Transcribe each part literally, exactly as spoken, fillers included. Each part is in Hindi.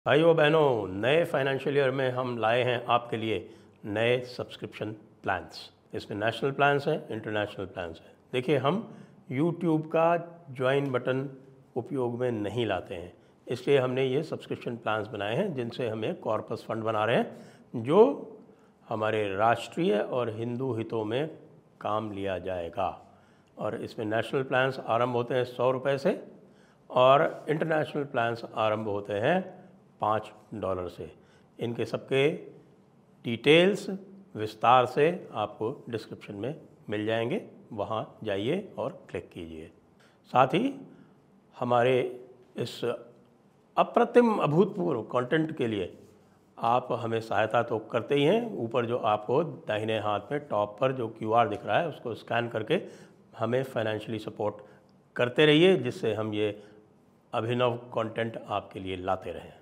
भाइयों बहनों, नए फाइनेंशियल ईयर में हम लाए हैं आपके लिए नए सब्सक्रिप्शन प्लान्स। इसमें नेशनल प्लान्स हैं, इंटरनेशनल प्लान्स हैं। देखिए, हम यूट्यूब का ज्वाइन बटन उपयोग में नहीं लाते हैं, इसलिए हमने ये सब्सक्रिप्शन प्लान्स बनाए हैं जिनसे हम एक कॉर्पस फंड बना रहे हैं जो हमारे राष्ट्रीय और हिंदू हितों में काम लिया जाएगा। और इसमें नेशनल प्लान्स आरंभ होते हैं सौ रुपये से और इंटरनेशनल प्लान्स आरंभ होते हैं पाँच डॉलर से। इनके सबके डिटेल्स विस्तार से आपको डिस्क्रिप्शन में मिल जाएंगे, वहाँ जाइए और क्लिक कीजिए। साथ ही हमारे इस अप्रतिम अभूतपूर्व कंटेंट के लिए आप हमें सहायता तो करते ही हैं। ऊपर जो आपको दाहिने हाथ में टॉप पर जो क्यू आर दिख रहा है उसको स्कैन करके हमें फाइनेंशियली सपोर्ट करते रहिए, जिससे हम ये अभिनव कंटेंट आपके लिए लाते रहें।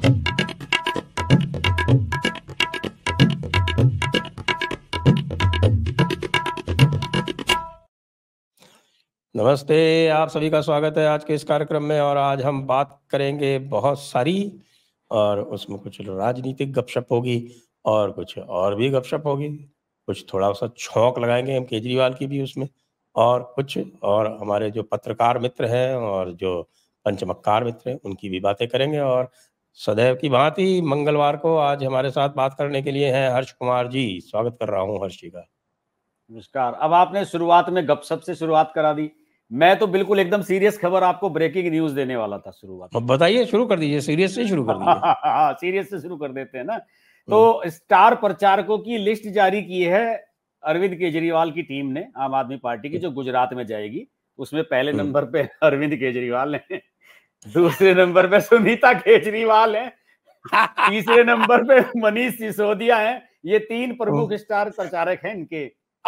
नमस्ते, आप सभी का स्वागत है आज के इस कार्यक्रम में। और आज हम बात करेंगे बहुत सारी, और उसमें कुछ राजनीतिक गपशप होगी और कुछ और भी गपशप होगी, कुछ थोड़ा सा छौंक लगाएंगे हम केजरीवाल की भी उसमें, और कुछ और हमारे जो पत्रकार मित्र हैं और जो पंचमक्कार मित्र हैं उनकी भी बातें करेंगे। और सदैव की भांति मंगलवार को आज हमारे साथ बात करने के लिए हैं हर्ष कुमार जी। स्वागत कर रहा हूं हर्ष जी का। नमस्कार। अब आपने शुरुआत में गपशप से शुरुआत करा दी, मैं तो बिल्कुल एकदम सीरियस खबर आपको ब्रेकिंग न्यूज देने वाला था शुरुआत। अब बताइए, शुरू कर दीजिए, सीरियस से शुरू कर दीजिए। हाँ, सीरियस से शुरू कर देते हैं ना। तो स्टार प्रचारकों की लिस्ट जारी की है अरविंद केजरीवाल की टीम ने, आम आदमी पार्टी की, जो गुजरात में जाएगी। उसमें पहले नंबर पे अरविंद केजरीवाल है, दूसरे नंबर पे सुनीता केजरीवाल है, तीसरे नंबर पे मनीष सिसोदिया है। ये तीन प्रमुख स्टार प्रचारक हैं इनके।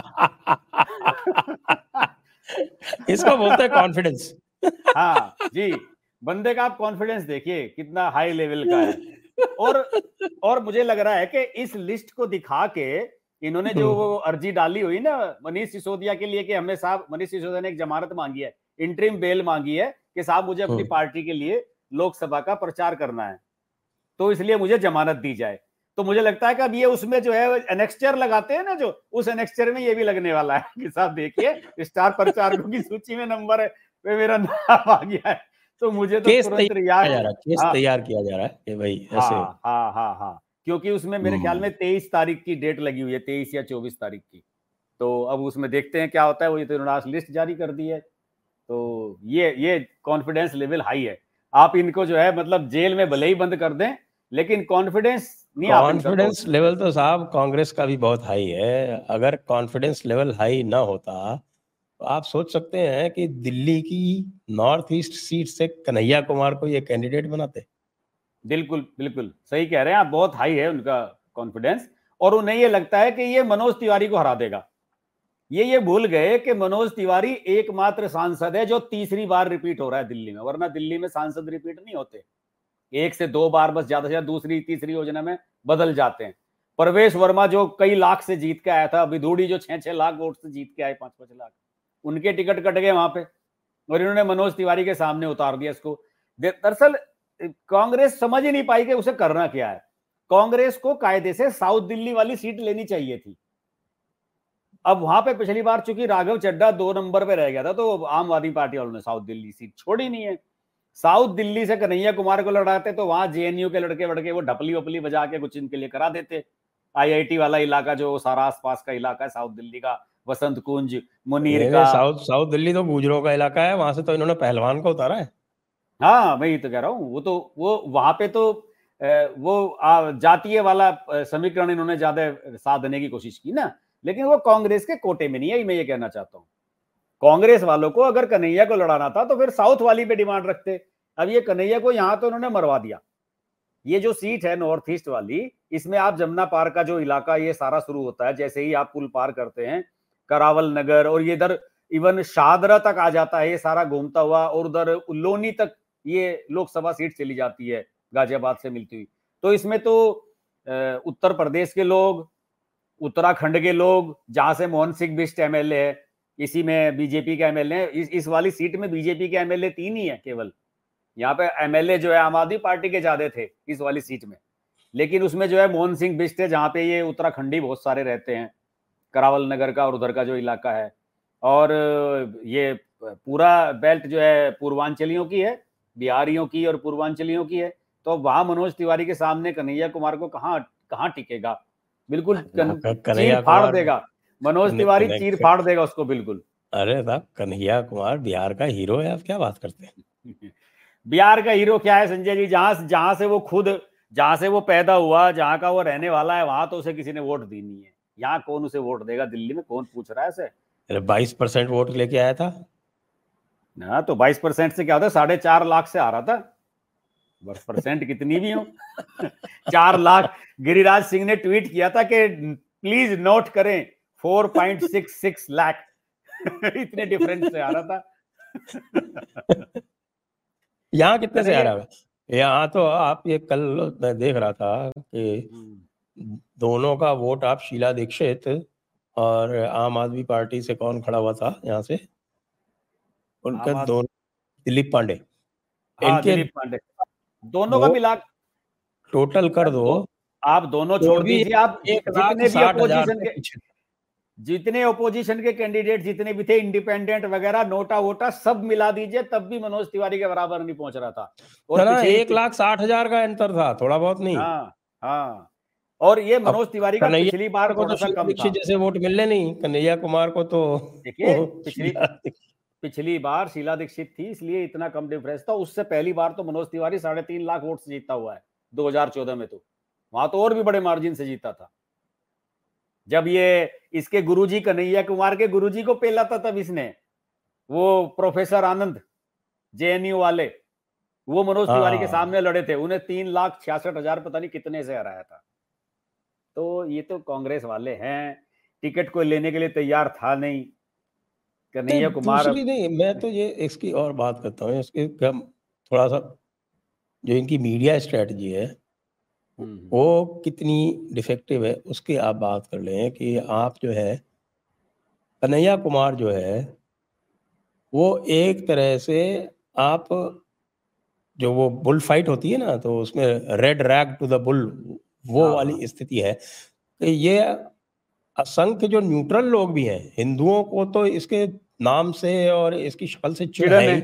इसको बोलते हैं कॉन्फिडेंस। हाँ जी, बंदे का आप कॉन्फिडेंस देखिए कितना हाई लेवल का है। और और मुझे लग रहा है कि इस लिस्ट को दिखा के इन्होंने जो वो अर्जी डाली हुई ना मनीष सिसोदिया के लिए कि हमें साहब, मनीष सिसोदिया ने एक जमानत मांगी है, इंटरिम बेल मांगी है कि साहब मुझे अपनी पार्टी के लिए लोकसभा का प्रचार करना है, तो इसलिए मुझे जमानत दी जाए। तो मुझे लगता है कि अब ये उसमें जो है एनेक्स्चर लगाते हैं ना, जो उस एनेक्स्चर में ये भी लगने वाला है कि साहब देखिए स्टार प्रचारकों की सूची में नंबर है, वे मेरा नाम आ गया है। तो मुझे तो तुरंत याद जा रहा है, केस तैयार किया जा रहा है कि भाई ऐसे। हाँ हाँ हाँ हाँ, क्योंकि उसमें मेरे ख्याल में तेईस तारीख की डेट लगी हुई है, तेईस या चौबीस तारीख की। तो अब उसमें देखते हैं क्या होता है। वो ये तो उन्होंने लिस्ट जारी कर दी है, तो ये ये कॉन्फिडेंस लेवल हाई है। आप इनको जो है मतलब जेल में भले ही बंद कर दें, लेकिन कॉन्फिडेंस नहीं। कॉन्फिडेंस लेवल तो साहब कांग्रेस का भी बहुत हाई है। अगर कॉन्फिडेंस लेवल हाई ना होता तो आप सोच सकते हैं कि दिल्ली की नॉर्थ ईस्ट सीट से कन्हैया कुमार को ये कैंडिडेट बनाते। बिल्कुल बिल्कुल सही कह रहे हैं आप, बहुत हाई है उनका कॉन्फिडेंस। और उन्हें ये लगता है कि ये मनोज तिवारी को हरा देगा। ये ये भूल गए कि मनोज तिवारी एकमात्र सांसद है जो तीसरी बार रिपीट हो रहा है दिल्ली में, वरना दिल्ली में सांसद रिपीट नहीं होते, एक से दो बार बस, ज्यादा से ज्यादा दूसरी तीसरी योजना में बदल जाते हैं। प्रवेश वर्मा जो कई लाख से जीत के आया था, विधूड़ी जो छह छह लाख वोट से जीत के आए, पांच पांच लाख, उनके टिकट कट गए वहां पे, और इन्होंने मनोज तिवारी के सामने उतार दिया इसको। दरअसल कांग्रेस समझ ही नहीं पाई कि उसे करना क्या है। कांग्रेस को कायदे से साउथ दिल्ली वाली सीट लेनी चाहिए थी। अब वहां पे पिछली बार चूंकि राघव चड्ढा दो नंबर पे रह गया था, तो आम आदमी पार्टी वालों ने साउथ दिल्ली सीट छोड़ी नहीं है। साउथ दिल्ली से कन्हैया कुमार को लड़ाते तो वहां जेएनयू के लड़के वड़के वो ढपली वपली बजा के कुछ इनके लिए करा देते। आईआईटी वाला इलाका जो सारा आसपास का इलाका है साउथ दिल्ली का, वसंत कुंज, मुनीर का। साउथ साउथ दिल्ली तो गुजरों का इलाका है, वहां से तो इन्होंने पहलवान को उतारा है। हाँ, मैं ये तो कह रहा हूँ, वो तो वो वहां पे तो वो जातीय वाला समीकरण इन्होंने ज्यादा साथ देने की कोशिश की ना, लेकिन वो कांग्रेस के कोटे में नहीं है। मैं ये कहना चाहता हूँ, कांग्रेस वालों को अगर कन्हैया को लड़ाना था तो फिर साउथ वाली पे डिमांड रखते। अब ये कन्हैया को यहां तो उन्होंने मरवा दिया। ये जो सीट है नॉर्थ ईस्ट वाली, इसमें आप जमुना पार का जो इलाका ये सारा शुरू होता है, जैसे ही आप पुल पार करते हैं करावल नगर, और ये इधर इवन शाहदरा तक आ जाता है, ये सारा घूमता हुआ, और उधर उल्लोनी तक ये लोकसभा सीट चली जाती है गाजियाबाद से मिलती हुई। तो इसमें तो उत्तर प्रदेश के लोग, उत्तराखंड के लोग, जहां से मोहन सिंह बिष्ट एमएलए है, इसी में बीजेपी का एमएलए है। इस, इस वाली सीट में बीजेपी के एमएलए तीन ही है केवल, यहाँ पे एमएलए जो है आम आदमी पार्टी के ज्यादा थे इस वाली सीट में, लेकिन उसमें जो है मोहन सिंह बिष्ट है, जहाँ पे ये उत्तराखंडी बहुत सारे रहते हैं, करावल नगर का और उधर का जो इलाका है, और ये पूरा बेल्ट जो है पूर्वांचलियों की है, बिहारियों की और पूर्वांचलियों की है, तो वहां मनोज तिवारी के सामने कन्हैया कुमार को कहाँ कहाँ टिकेगा, बिल्कुल चीर फाड़ देगा मनोज तिवारी, चीर फाड़ देगा उसको बिल्कुल। अरे साहब, कन्हैया कुमार बिहार का हीरो है, आप क्या बात करते हैं? बिहार का हीरो क्या है संजय जी, जहां जहां से वो खुद जहां से वो पैदा हुआ, जहां का वो रहने वाला है, वहां तो उसे किसी ने वोट दी नहीं है। यहाँ कौन उसे वोट देगा? दिल्ली में कौन पूछ रहा है उसे? अरे बाईस परसेंट वोट लेके आया था ना, तो बाईस परसेंट से क्या होता है, साढ़े चार लाख से आ रहा था, बस परसेंट कितनी भी हो चार लाख। गिरिराज सिंह ने ट्वीट किया था कि प्लीज नोट करें four point six six lakh इतने डिफरेंस से आ रहा था। यहाँ कितने से आ रहा है? यहाँ तो आप ये कल मैं देख रहा था कि दोनों का वोट, आप शीला दीक्षित और आम आदमी पार्टी से कौन खड़ा हुआ था यहाँ से, उनका दोनों, दिलीप पांडे, हाँ, दिलीप पांडे, दोनों का मिला टोटल कर दो, आप दोनों छोड़ दीजिए, आप जितने भी अपोजिशन के जितने अपोजिशन के कैंडिडेट जितने भी थे, इंडिपेंडेंट वगैरह, नोटा वोटा सब मिला दीजिए, तब भी मनोज तिवारी के बराबर नहीं पहुंच रहा था। और ना, एक लाख साठ हजार का अंतर था, थोड़ा बहुत नहीं। हाँ हाँ, और ये मनोज तिवारी का पिछली बार को तो शीला दीक्षित जैसे वोट मिलने नहीं, कन्हैया कुमार को तो देखिए पिछली पिछली बार शीला दीक्षित थी, इसलिए इतना कम डिफरेंस था। उससे पहली बार तो मनोज तिवारी साढ़े तीन लाख वोट से जीता हुआ है दो हजार चौदह में, तो वहां तो और भी बड़े मार्जिन से जीता था। जब ये इसके गुरुजी कन्हैया कुमार के गुरुजी को पेला था, तब इसने, वो प्रोफेसर आनंद जेएनयू वाले, वो मनोज तिवारी के सामने लड़े थे, उन्हें तीन लाख छियासठ हजार पता नहीं कितने से हराया था। तो ये तो कांग्रेस वाले हैं, टिकट को लेने के लिए तैयार था नहीं कन्हैया कुमार। दूसरी नहीं, मैं तो ये इसकी और बात करता हूँ, इसके कम थोड़ा सा जो इनकी मीडिया स्ट्रेटजी है वो कितनी डिफेक्टिव है, उसकी आप बात कर लें कि आप जो है कन्हैया कुमार जो है वो एक तरह से, आप जो वो बुल फाइट होती है ना, तो उसमें red rag to the bull, वो वाली स्थिति है कि ये असंख्य जो न्यूट्रल लोग भी हैं, हिंदुओं को तो इसके नाम से और इसकी शक्ल से चिढ़ है,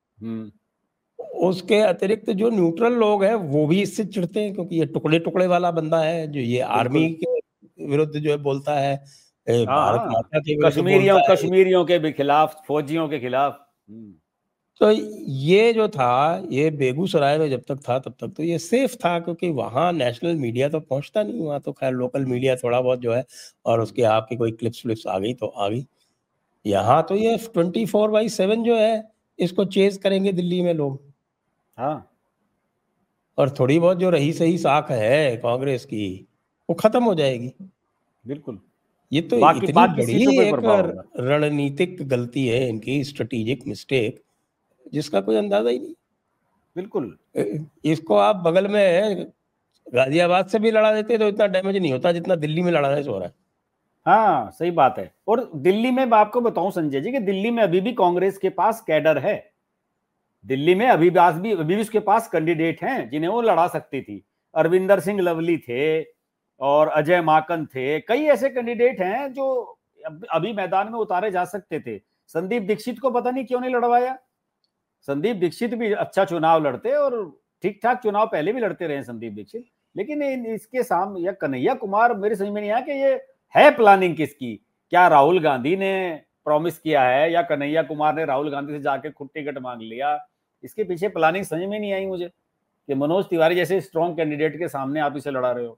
उसके अतिरिक्त जो न्यूट्रल लोग हैं वो भी इससे चिढ़ते हैं, क्योंकि ये टुकड़े टुकड़े वाला बंदा है, जो ये आर्मी के विरुद्ध जो है बोलता है, भारत माता के विरुद्ध कश्मीरियों कश्मीरियों के खिलाफ, फौजियों के खिलाफ। तो ये जो था, ये बेगूसराय में जब तक था तब तक तो ये सेफ था, क्योंकि वहाँ नेशनल मीडिया तो पहुंचता नहीं, वहाँ तो खैर लोकल मीडिया थोड़ा बहुत जो है, और उसके आपकी कोई क्लिप्स व्लिप्स आ गई तो आ गई। यहाँ तो ये ट्वेंटी फोर बाई सेवन जो है, इसको चेज करेंगे दिल्ली में लोग। हाँ, और थोड़ी बहुत जो रही सही साख है कांग्रेस की, वो खत्म हो जाएगी। बिल्कुल, ये तो बाकी, इतनी बाकी बड़ी एक रणनीतिक गलती है इनकी, स्ट्रेटेजिक मिस्टेक, जिसका कोई अंदाजा ही नहीं। बिल्कुल, इसको आप बगल में गाजियाबाद से भी लड़ा देते तो इतना डैमेज नहीं होता जितना दिल्ली में लड़ाने से हो रहा है। हाँ, सही बात है। और दिल्ली में मैं आपको बताऊं संजय जी कि दिल्ली में अभी भी कांग्रेस के पास कैडर है, दिल्ली में अभी भी अभी भी उसके पास कैंडिडेट हैं जिन्हें वो लड़ा सकती थी। अरविंदर सिंह लवली थे और अजय माकन थे, कई ऐसे कैंडिडेट हैं जो अभी मैदान में उतारे जा सकते थे। संदीप दीक्षित को पता नहीं क्यों नहीं लड़वाया। संदीप दीक्षित भी अच्छा चुनाव लड़ते और ठीक ठाक चुनाव पहले भी लड़ते रहे संदीप दीक्षित, लेकिन इसके सामने या कन्हैया कुमार, मेरे समझ में नहीं आया कि ये है प्लानिंग किसकी। क्या राहुल गांधी ने प्रॉमिस किया है या कन्हैया कुमार ने राहुल गांधी से जाके खुद टिकट मांग लिया? इसके पीछे प्लानिंग समझ में नहीं आई मुझे कि मनोज तिवारी जैसे स्ट्रॉन्ग कैंडिडेट के सामने आप इसे लड़ा रहे हो।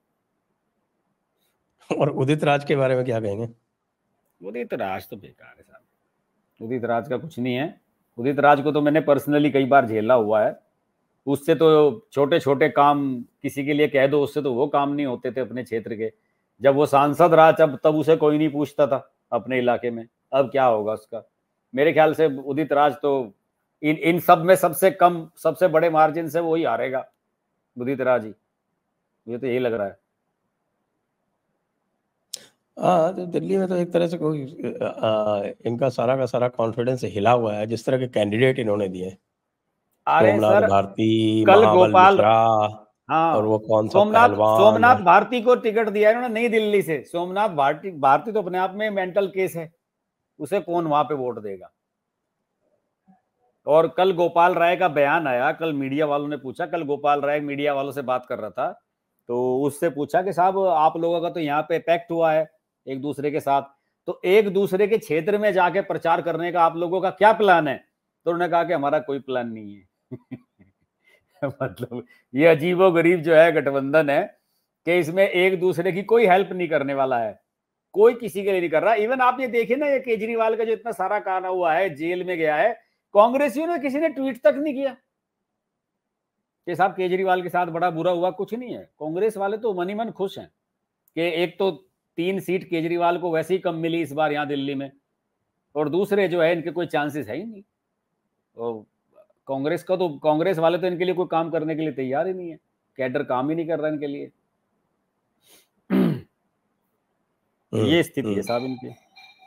और उदित राज के बारे में क्या कहेंगे? उदित राज तो बेकार है साहब, उदित राज का कुछ नहीं है। उदित राज को तो मैंने पर्सनली कई बार झेला हुआ है, उससे तो छोटे छोटे काम किसी के लिए कह दो, उससे तो वो काम नहीं होते थे अपने क्षेत्र के। जब वो सांसद रहा तब तब उसे कोई नहीं पूछता था अपने इलाके में, अब क्या होगा उसका? मेरे ख्याल से उदित राज तो इन इन सब में सबसे कम, सबसे बड़े मार्जिन से वही हारेगा, उदित राज ही, मुझे तो यही लग रहा है। हाँ, तो दिल्ली में तो एक तरह से कोई आ, इनका सारा का सारा कॉन्फिडेंस हिला हुआ है, जिस तरह के कैंडिडेट इन्होंने दिए। अरे सोमनाथ सर, भारती, कल महाबल गोपाल, मिश्रा, और हाँ, वो कौन सा सोमनाथ पहलवान। सोमनाथ भारती को टिकट दिया है उन्होंने नई दिल्ली से। सोमनाथ भारती भारती तो अपने आप में मेंटल केस है, उसे कौन वहां पे वोट देगा। और कल गोपाल राय का बयान आया, कल मीडिया वालों ने पूछा, कल गोपाल राय मीडिया वालों से बात कर रहा था, तो उससे पूछा कि साहब आप लोगों का तो यहाँ पे पैक्ट हुआ है एक दूसरे के साथ, तो एक दूसरे के क्षेत्र में जाके प्रचार करने का आप लोगों का क्या प्लान है? तो उन्होंने कहा कि हमारा कोई प्लान नहीं है। मतलब ये अजीबो गरीब जो है गठबंधन है कि इसमें एक दूसरे की कोई हेल्प नहीं करने वाला है, कोई किसी के लिए नहीं कर रहा। इवन आप ये देखिए ना, ये केजरीवाल का जो इतना सारा कांड हुआ है, जेल में गया है, कांग्रेसियों ने किसी ने ट्वीट तक नहीं किया कि साहब केजरीवाल के साथ बड़ा बुरा हुआ। कुछ नहीं है, कांग्रेस वाले तो मन ही मन खुश हैं कि एक तो तीन सीट केजरीवाल को वैसे ही कम मिली इस बार यहाँ दिल्ली में, और दूसरे जो है इनके कोई चांसेस है ही नहीं। तो कांग्रेस का तो, कांग्रेस वाले तो इनके लिए कोई काम करने के लिए तैयार ही नहीं है, कैडर काम ही नहीं कर रहा इनके लिए। ये स्थिति है साहब इनकी।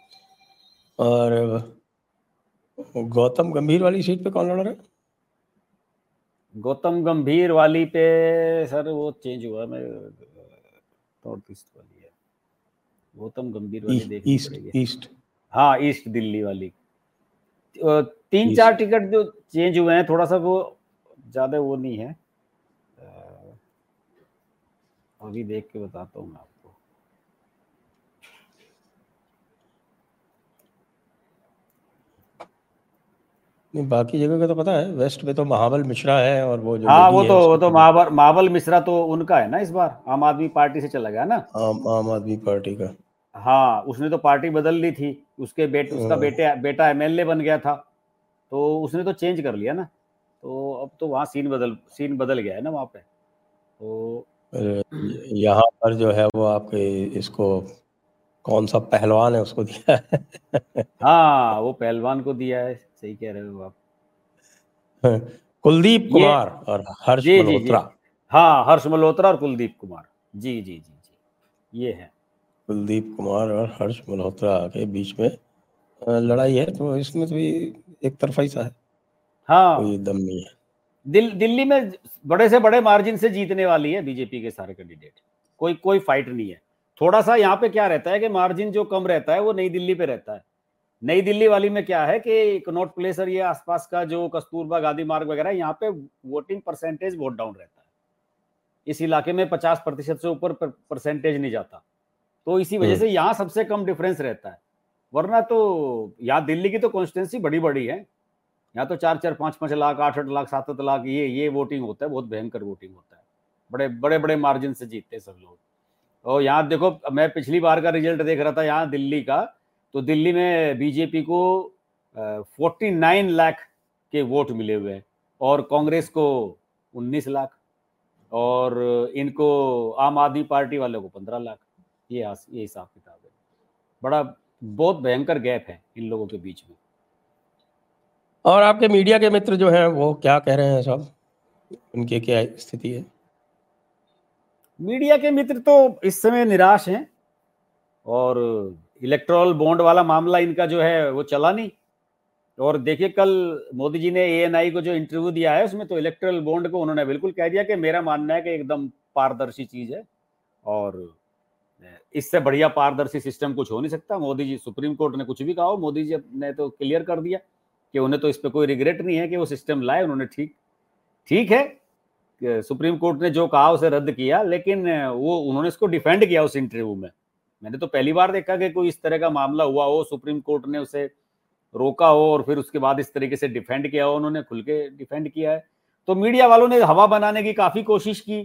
और गौतम गंभीर वाली सीट पे कौन लड़ रहा है? गौतम गंभीर वाली पे सर वो चेंज हुआ, मैं नॉर्थ ईस्ट वाली है, गौतम गंभीर वाली देखनी ईस्ट पड़ेगी। ईस्ट हाँ, ईस्ट दिल्ली वाली। तीन ईस्ट। चार टिकट जो चेंज हुए हैं, थोड़ा सा वो ज्यादा वो नहीं है, अभी देख के बताता हूँ मैं आपको। नहीं, बाकी जगह का तो पता है, वेस्ट में तो महाबल मिश्रा है, और वो जो हाँ, लेडी वो है तो वो उसका तो तो महाबल महाबल मिश्रा तो उनका है ना, इस बार आम आदमी पार्टी से चला गया ना। आम आम आदमी पार्टी का। हाँ, उसने तो पार्टी बदल ली थी, उसके बेटे उसका हाँ। बेटे बेटा एमएलए बन गया था, तो उसने तो चेंज कर लिया ना, तो अब तो वहाँ सीन बदल सीन बदल गया है ना वहाँ पे। तो अ, यहाँ पर जो है वो आपके इसको कौन सा पहलवान है उसको दिया है। हाँ, वो पहलवान को दिया है, सही कह रहे हो आप। कुलदीप ये कुमार और हर्ष जी जी जी, मल्होत्रा। हाँ, हर्ष मल्होत्रा और कुलदीप कुमार, जी जी जी जी, ये है। कुलदीप कुमार और हर्ष मल्होत्रा के बीच में अ, लड़ाई है, तो इसमें तो भी एक तरफा ही सा है, हाँ, कोई दम नहीं है। दिल, दिल्ली में बड़े से बड़े मार्जिन से जीतने वाली है बीजेपी के सारे कैंडिडेट, कोई कोई फाइट नहीं है। थोड़ा सा यहाँ पे क्या रहता है कि मार्जिन जो कम रहता है वो नई दिल्ली पे रहता है। नई दिल्ली वाली में क्या है कि कनॉट प्लेस और ये आसपास का जो कस्तूरबा गांधी मार्ग वगैरह, यहाँ पे वोटिंग परसेंटेज बहुत डाउन रहता है। इस इलाके में पचास प्रतिशत से ऊपर परसेंटेज नहीं जाता, तो इसी वजह से यहाँ सबसे कम डिफरेंस रहता है। वरना तो यहाँ दिल्ली की तो कॉन्स्टिट्यूंसी बड़ी बड़ी है, यहाँ तो चार चार पांच पांच लाख, आठ आठ लाख, सात सात लाख ये ये वोटिंग होता है, बहुत भयंकर वोटिंग होता है, बड़े बड़े बड़े मार्जिन से जीतते हैं सब लोग। और यहाँ देखो, मैं पिछली बार का रिजल्ट देख रहा था यहाँ दिल्ली का, तो दिल्ली में बीजेपी को फोर्टी नाइन लाख के वोट मिले हुए हैं, और कांग्रेस को उन्नीस लाख, और इनको आम आदमी पार्टी वालों को पंद्रह लाख। ये ये हिसाब किताब है, बड़ा बहुत भयंकर गैप है इन लोगों के बीच में। और आपके मीडिया के मित्र जो हैं वो क्या कह रहे हैं साहब, उनकी क्या स्थिति है? मीडिया के मित्र तो इस समय निराश हैं, और इलेक्ट्रल बॉन्ड वाला मामला इनका जो है वो चला नहीं। और देखिए, कल मोदी जी ने एएनआई को जो इंटरव्यू दिया है, उसमें तो इलेक्ट्रल बॉन्ड को उन्होंने बिल्कुल कह दिया कि मेरा मानना है कि एकदम पारदर्शी चीज है, और इससे बढ़िया पारदर्शी सिस्टम कुछ हो नहीं सकता। मोदी जी, सुप्रीम कोर्ट ने कुछ भी कहा हो, मोदी जी ने तो क्लियर कर दिया कि उन्हें तो इस पर कोई रिग्रेट नहीं है कि वो सिस्टम लाए उन्होंने। ठीक ठीक है, सुप्रीम कोर्ट ने जो कहा उसे रद्द किया, लेकिन वो उन्होंने इसको डिफेंड किया उस इंटरव्यू में। मैंने तो पहली बार देखा कि कोई इस तरह का मामला हुआ हो, सुप्रीम कोर्ट ने उसे रोका हो और फिर उसके बाद इस तरीके से डिफेंड किया हो, उन्होंने खुल के डिफेंड किया है। तो मीडिया वालों ने हवा बनाने की काफी कोशिश की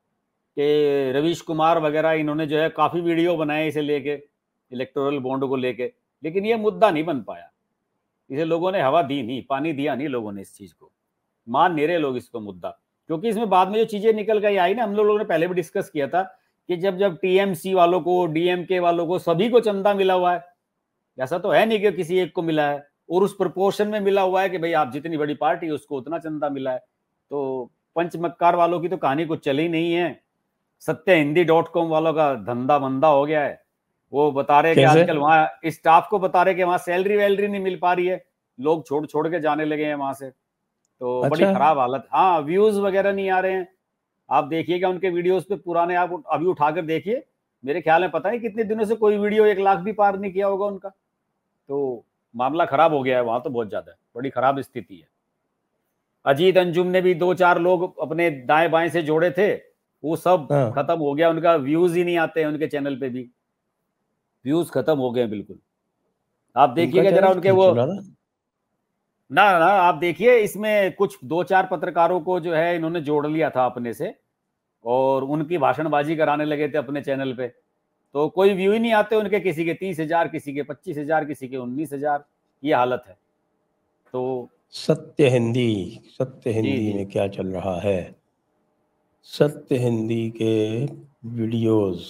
कि रवीश कुमार वगैरह इन्होंने जो है काफी वीडियो बनाए इसे लेके, इलेक्टोरल बॉन्ड को लेके, लेकिन ये मुद्दा नहीं बन पाया। इसे लोगों ने हवा दी नहीं, पानी दिया नहीं लोगों ने, इस चीज को मान नहीं रहे लोग इसको मुद्दा। क्योंकि इसमें बाद में जो चीजें निकल गई आई ना, हम लोगों ने पहले भी डिस्कस किया था कि जब जब टीएमसी वालों को, डीएमके वालों को, सभी को चंदा मिला हुआ है, ऐसा तो है नहीं कि किसी एक को मिला है, और उस प्रपोर्शन में मिला हुआ है कि भाई आप जितनी बड़ी पार्टी उसको उतना चंदा मिला है। तो पंचमक्कार वालों की तो कहानी कुछ चली नहीं है, सत्य हिंदी डॉट कॉम वालों का धंधा मंदा हो गया है। वो बता रहे कि आजकल वहां स्टाफ को बता रहे कि वहां सैलरी वैलरी नहीं मिल पा रही है, लोग छोड़ छोड़ के जाने लगे हैं वहां से। तो अच्छा। बड़ी खराब हालत। हाँ, व्यूज वगैरह नहीं आ रहे हैं। आप देखिएगा उनके वीडियोस पे पुराने, आप अभी उठाकर देखिए, मेरे ख्याल में पता नहीं कितने दिनों से कोई वीडियो एक लाख भी पार नहीं किया होगा उनका। तो मामला खराब हो गया है वहां तो, बहुत ज्यादा बड़ी खराब स्थिति है। अजीत अंजुम ने भी दो चार लोग अपने दाएं बाएं से जोड़े थे, वो सब हाँ। खत्म हो गया, उनका व्यूज ही नहीं आते हैं उनके चैनल पे भी, व्यूज खत्म हो गए बिल्कुल। आप उनका देखिएगा जरा चैनल उनके क्यों वो, चल रहा था? ना ना आप देखिए, इसमें कुछ दो चार पत्रकारों को जो है इन्होंने जोड़ लिया था अपने से, और उनकी भाषणबाजी कराने लगे थे अपने चैनल पे, तो कोई व्यू ही नहीं आते उनके, किसी के तीस हजार, किसी के पच्चीस हजार, किसी के उन्नीस हजार, ये हालत है। तो सत्य हिंदी, सत्य जी हिंदी जी में क्या चल रहा है? सत्य हिंदी के वीडियोस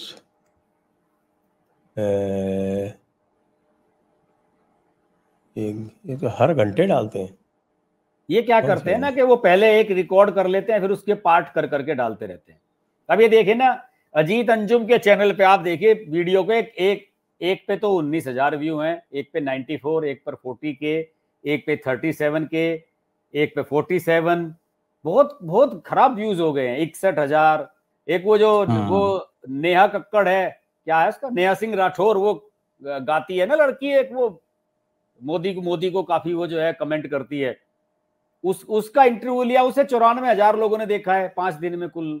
ये, ये तो हर घंटे डालते हैं। ये क्या कौन करते से हैं हैं? ना कि वो पहले एक रिकॉर्ड कर लेते हैं, फिर उसके पार्ट कर करके डालते रहते हैं। अब ये देखिए ना, अजीत अंजुम के चैनल पे आप देखिए वीडियो के, एक एक, एक पे तो उन्नीस हजार व्यू हैं, एक पे चौरानवे, एक पर चालीस के, एक पे सैंतीस के, एक पे सैंतालीस, बहुत बहुत खराब व्यूज हो गए हैं। इकसठ हजार, एक वो जो वो नेहा कक्कड़ है, क्या है उसका, नेहा सिंह राठौर, वो गाती है ना लड़की, एक वो मोदी को मोदी को काफी वो जो है कमेंट करती है, उस उसका इंटरव्यू लिया, उसे चौरानवे हजार लोगों ने देखा है पांच दिन में कुल।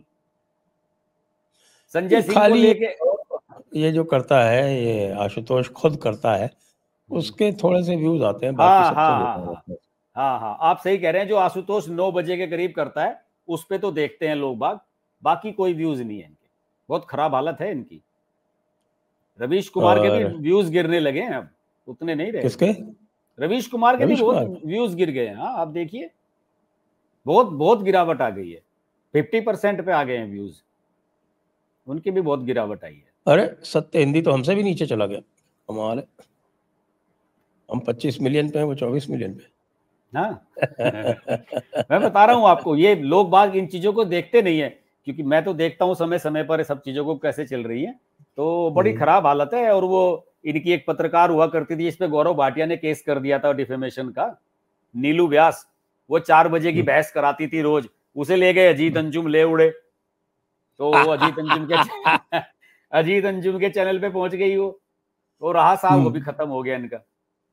संजय सिंह को खाली लेके, ये जो करता है, ये आशुतोष खुद करता है, उसके थोड़े से व्यूज आते हैं, बाकी हाँ सबसे हाँ हाँ बेकार हाँ होते हैं। हाँ हाँ, आप सही कह रहे हैं। जो आशुतोष नौ बजे के करीब करता है उस पे तो देखते हैं लोग बाग, बाकी कोई व्यूज नहीं है इनके, बहुत खराब हालत है इनकी। रवीश कुमार के भी और व्यूज गिरने लगे हैं अब, उतने नहीं रहे। किसके? रवीश कुमार के भी रवीश बहुत कुमार? व्यूज गिर गए हैं। हाँ, आप देखिए बहुत बहुत गिरावट आ गई है, फिफ्टी परसेंट पे आ गए हैं व्यूज, उनकी भी बहुत गिरावट आई है। अरे सत्य हिंदी तो हमसे भी नीचे चला गया, कमाल है। हम पच्चीस मिलियन पे हैं, वो चौबीस मिलियन पे। हाँ मैं बता रहा हूं आपको, ये लोग बाग इन चीजों को देखते नहीं है, क्योंकि मैं तो देखता हूं समय समय पर सब चीजों को कैसे चल रही है, तो बड़ी खराब हालत है। और वो इनकी एक पत्रकार हुआ करती थी, इस पे गौरव भाटिया ने केस कर दिया था डिफेमेशन का, नीलू व्यास, वो चार बजे की बहस कराती थी रोज, उसे ले गए अजीत अंजुम, ले उड़े, तो वो अजीत अंजुम के अजीत अंजुम के चैनल पे पहुंच गई वो वो रहा साहब, वो भी खत्म हो गया इनका।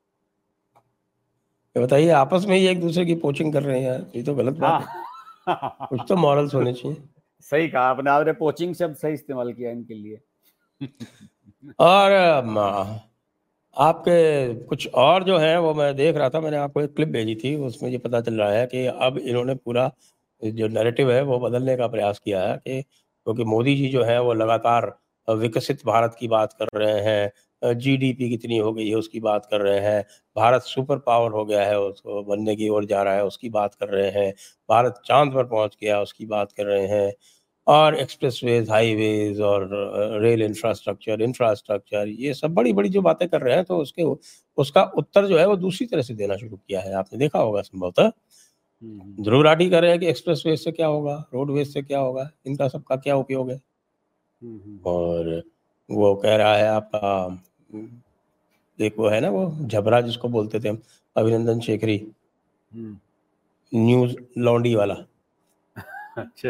बताइए, आपस में ही एक दूसरे की पोचिंग कर रहे हैं यार, ये तो गलत बात है। हाँ कुछ तो मॉरल्स होने चाहिए। सही कहा आपने, आपने पोचिंग शब्द सही इस्तेमाल किया इनके लिए। और अम, आपके कुछ और जो है वो मैं देख रहा था, मैंने आपको एक क्लिप भेजी थी, उसमें ये पता चल रहा है कि अब इन्होंने पूरा जो नैरेटिव है वो बदलने का प्रयास किया है, कि क्योंकि मोदी जी जो है वो लगातार विकसित भारत की बात कर रहे हैं, जीडीपी कितनी हो गई है उसकी बात कर रहे हैं, भारत सुपर पावर हो गया है, उसको बनने की ओर जा रहा है उसकी बात कर रहे हैं, भारत चांद पर पहुंच गया उसकी बात कर रहे हैं, और एक्सप्रेसवेज, हाईवेज और रेल इंफ्रास्ट्रक्चर इंफ्रास्ट्रक्चर ये सब बड़ी बड़ी जो बातें कर रहे हैं, तो उसके उसका उत्तर जो है वो दूसरी तरह से देना शुरू किया है। आपने देखा होगा संभवतः, ध्रुव राठी कर रहे हैं कि एक्सप्रेसवेज से क्या होगा, रोडवेज से क्या होगा, इनका सबका क्या उपयोग है। और वो कह रहा है आपका, एक वो है ना वो झबरा जिसको बोलते थे हम, अभिनंदन शेखरी, न्यूज लॉन्डी वाला। अच्छा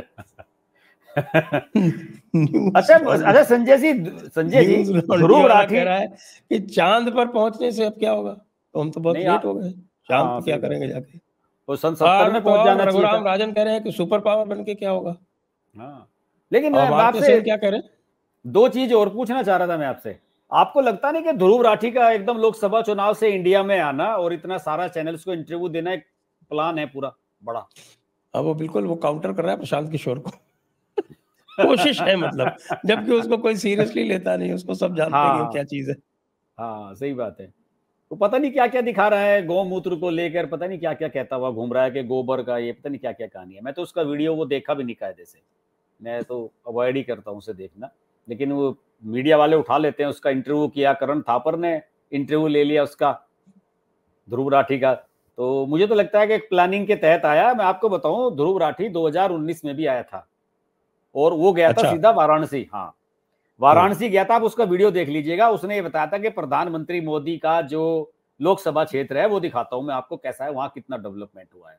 अच्छा अच्छा संजय जी, संजय जी, ध्रुव राठी कह रहा है कि चांद पर पहुंचने से अब क्या होगा, तो हम तो बहुत नहीं लेट आप, हो गए, चांद हाँ पे क्या सही बात, करेंगे जाके। वो सन सत्तर और में तो पहुंच और जाना चाहिए रघुराम था। राजन कह रहे हैं कि सुपर पावर बन के क्या होगा। हाँ, लेकिन अब मैं अमर्त्य आपसे सेन क्या कह रहे हैं? दो चीज और पूछना चाह रहा था मैं आपसे। आपको लगता नहीं कि ध्रुव राठी का एकदम लोकसभा चुनाव से इंडिया में आना और इतना सारा चैनल्स को इंटरव्यू देना एक प्लान है पूरा बड़ा? अब वो बिल्कुल वो काउंटर कर रहा है प्रशांत किशोर को कोशिश है मतलब, जबकि उसको कोई सीरियसली लेता नहीं, उसको सब जानते हैं कि वो हाँ क्या चीज है। हाँ सही बात है। वो पता नहीं क्या क्या दिखा रहा है, गौमूत्र को लेकर पता नहीं क्या क्या कहता हुआ घूम रहा है कि गोबर का ये पता नहीं क्या क्या कहानी है। मैं तो उसका वीडियो वो देखा भी नहीं कायदे से, मैं तो अवॉइड ही करता हूँ उसे देखना, लेकिन वो मीडिया वाले उठा लेते हैं। उसका इंटरव्यू किया, करण थापर ने इंटरव्यू ले लिया उसका, ध्रुव राठी का। तो मुझे तो लगता है कि एक प्लानिंग के तहत आया। मैं आपको बताऊं, ध्रुव राठी दो हज़ार उन्नीस में भी आया था और वो गया था अच्छा। सीधा वाराणसी। हाँ, वाराणसी गया था, आप उसका वीडियो देख लीजिएगा। उसने ये बताया था कि प्रधानमंत्री मोदी का जो लोकसभा क्षेत्र है वो दिखाता हूं मैं आपको कैसा है, वहां कितना डेवलपमेंट हुआ है।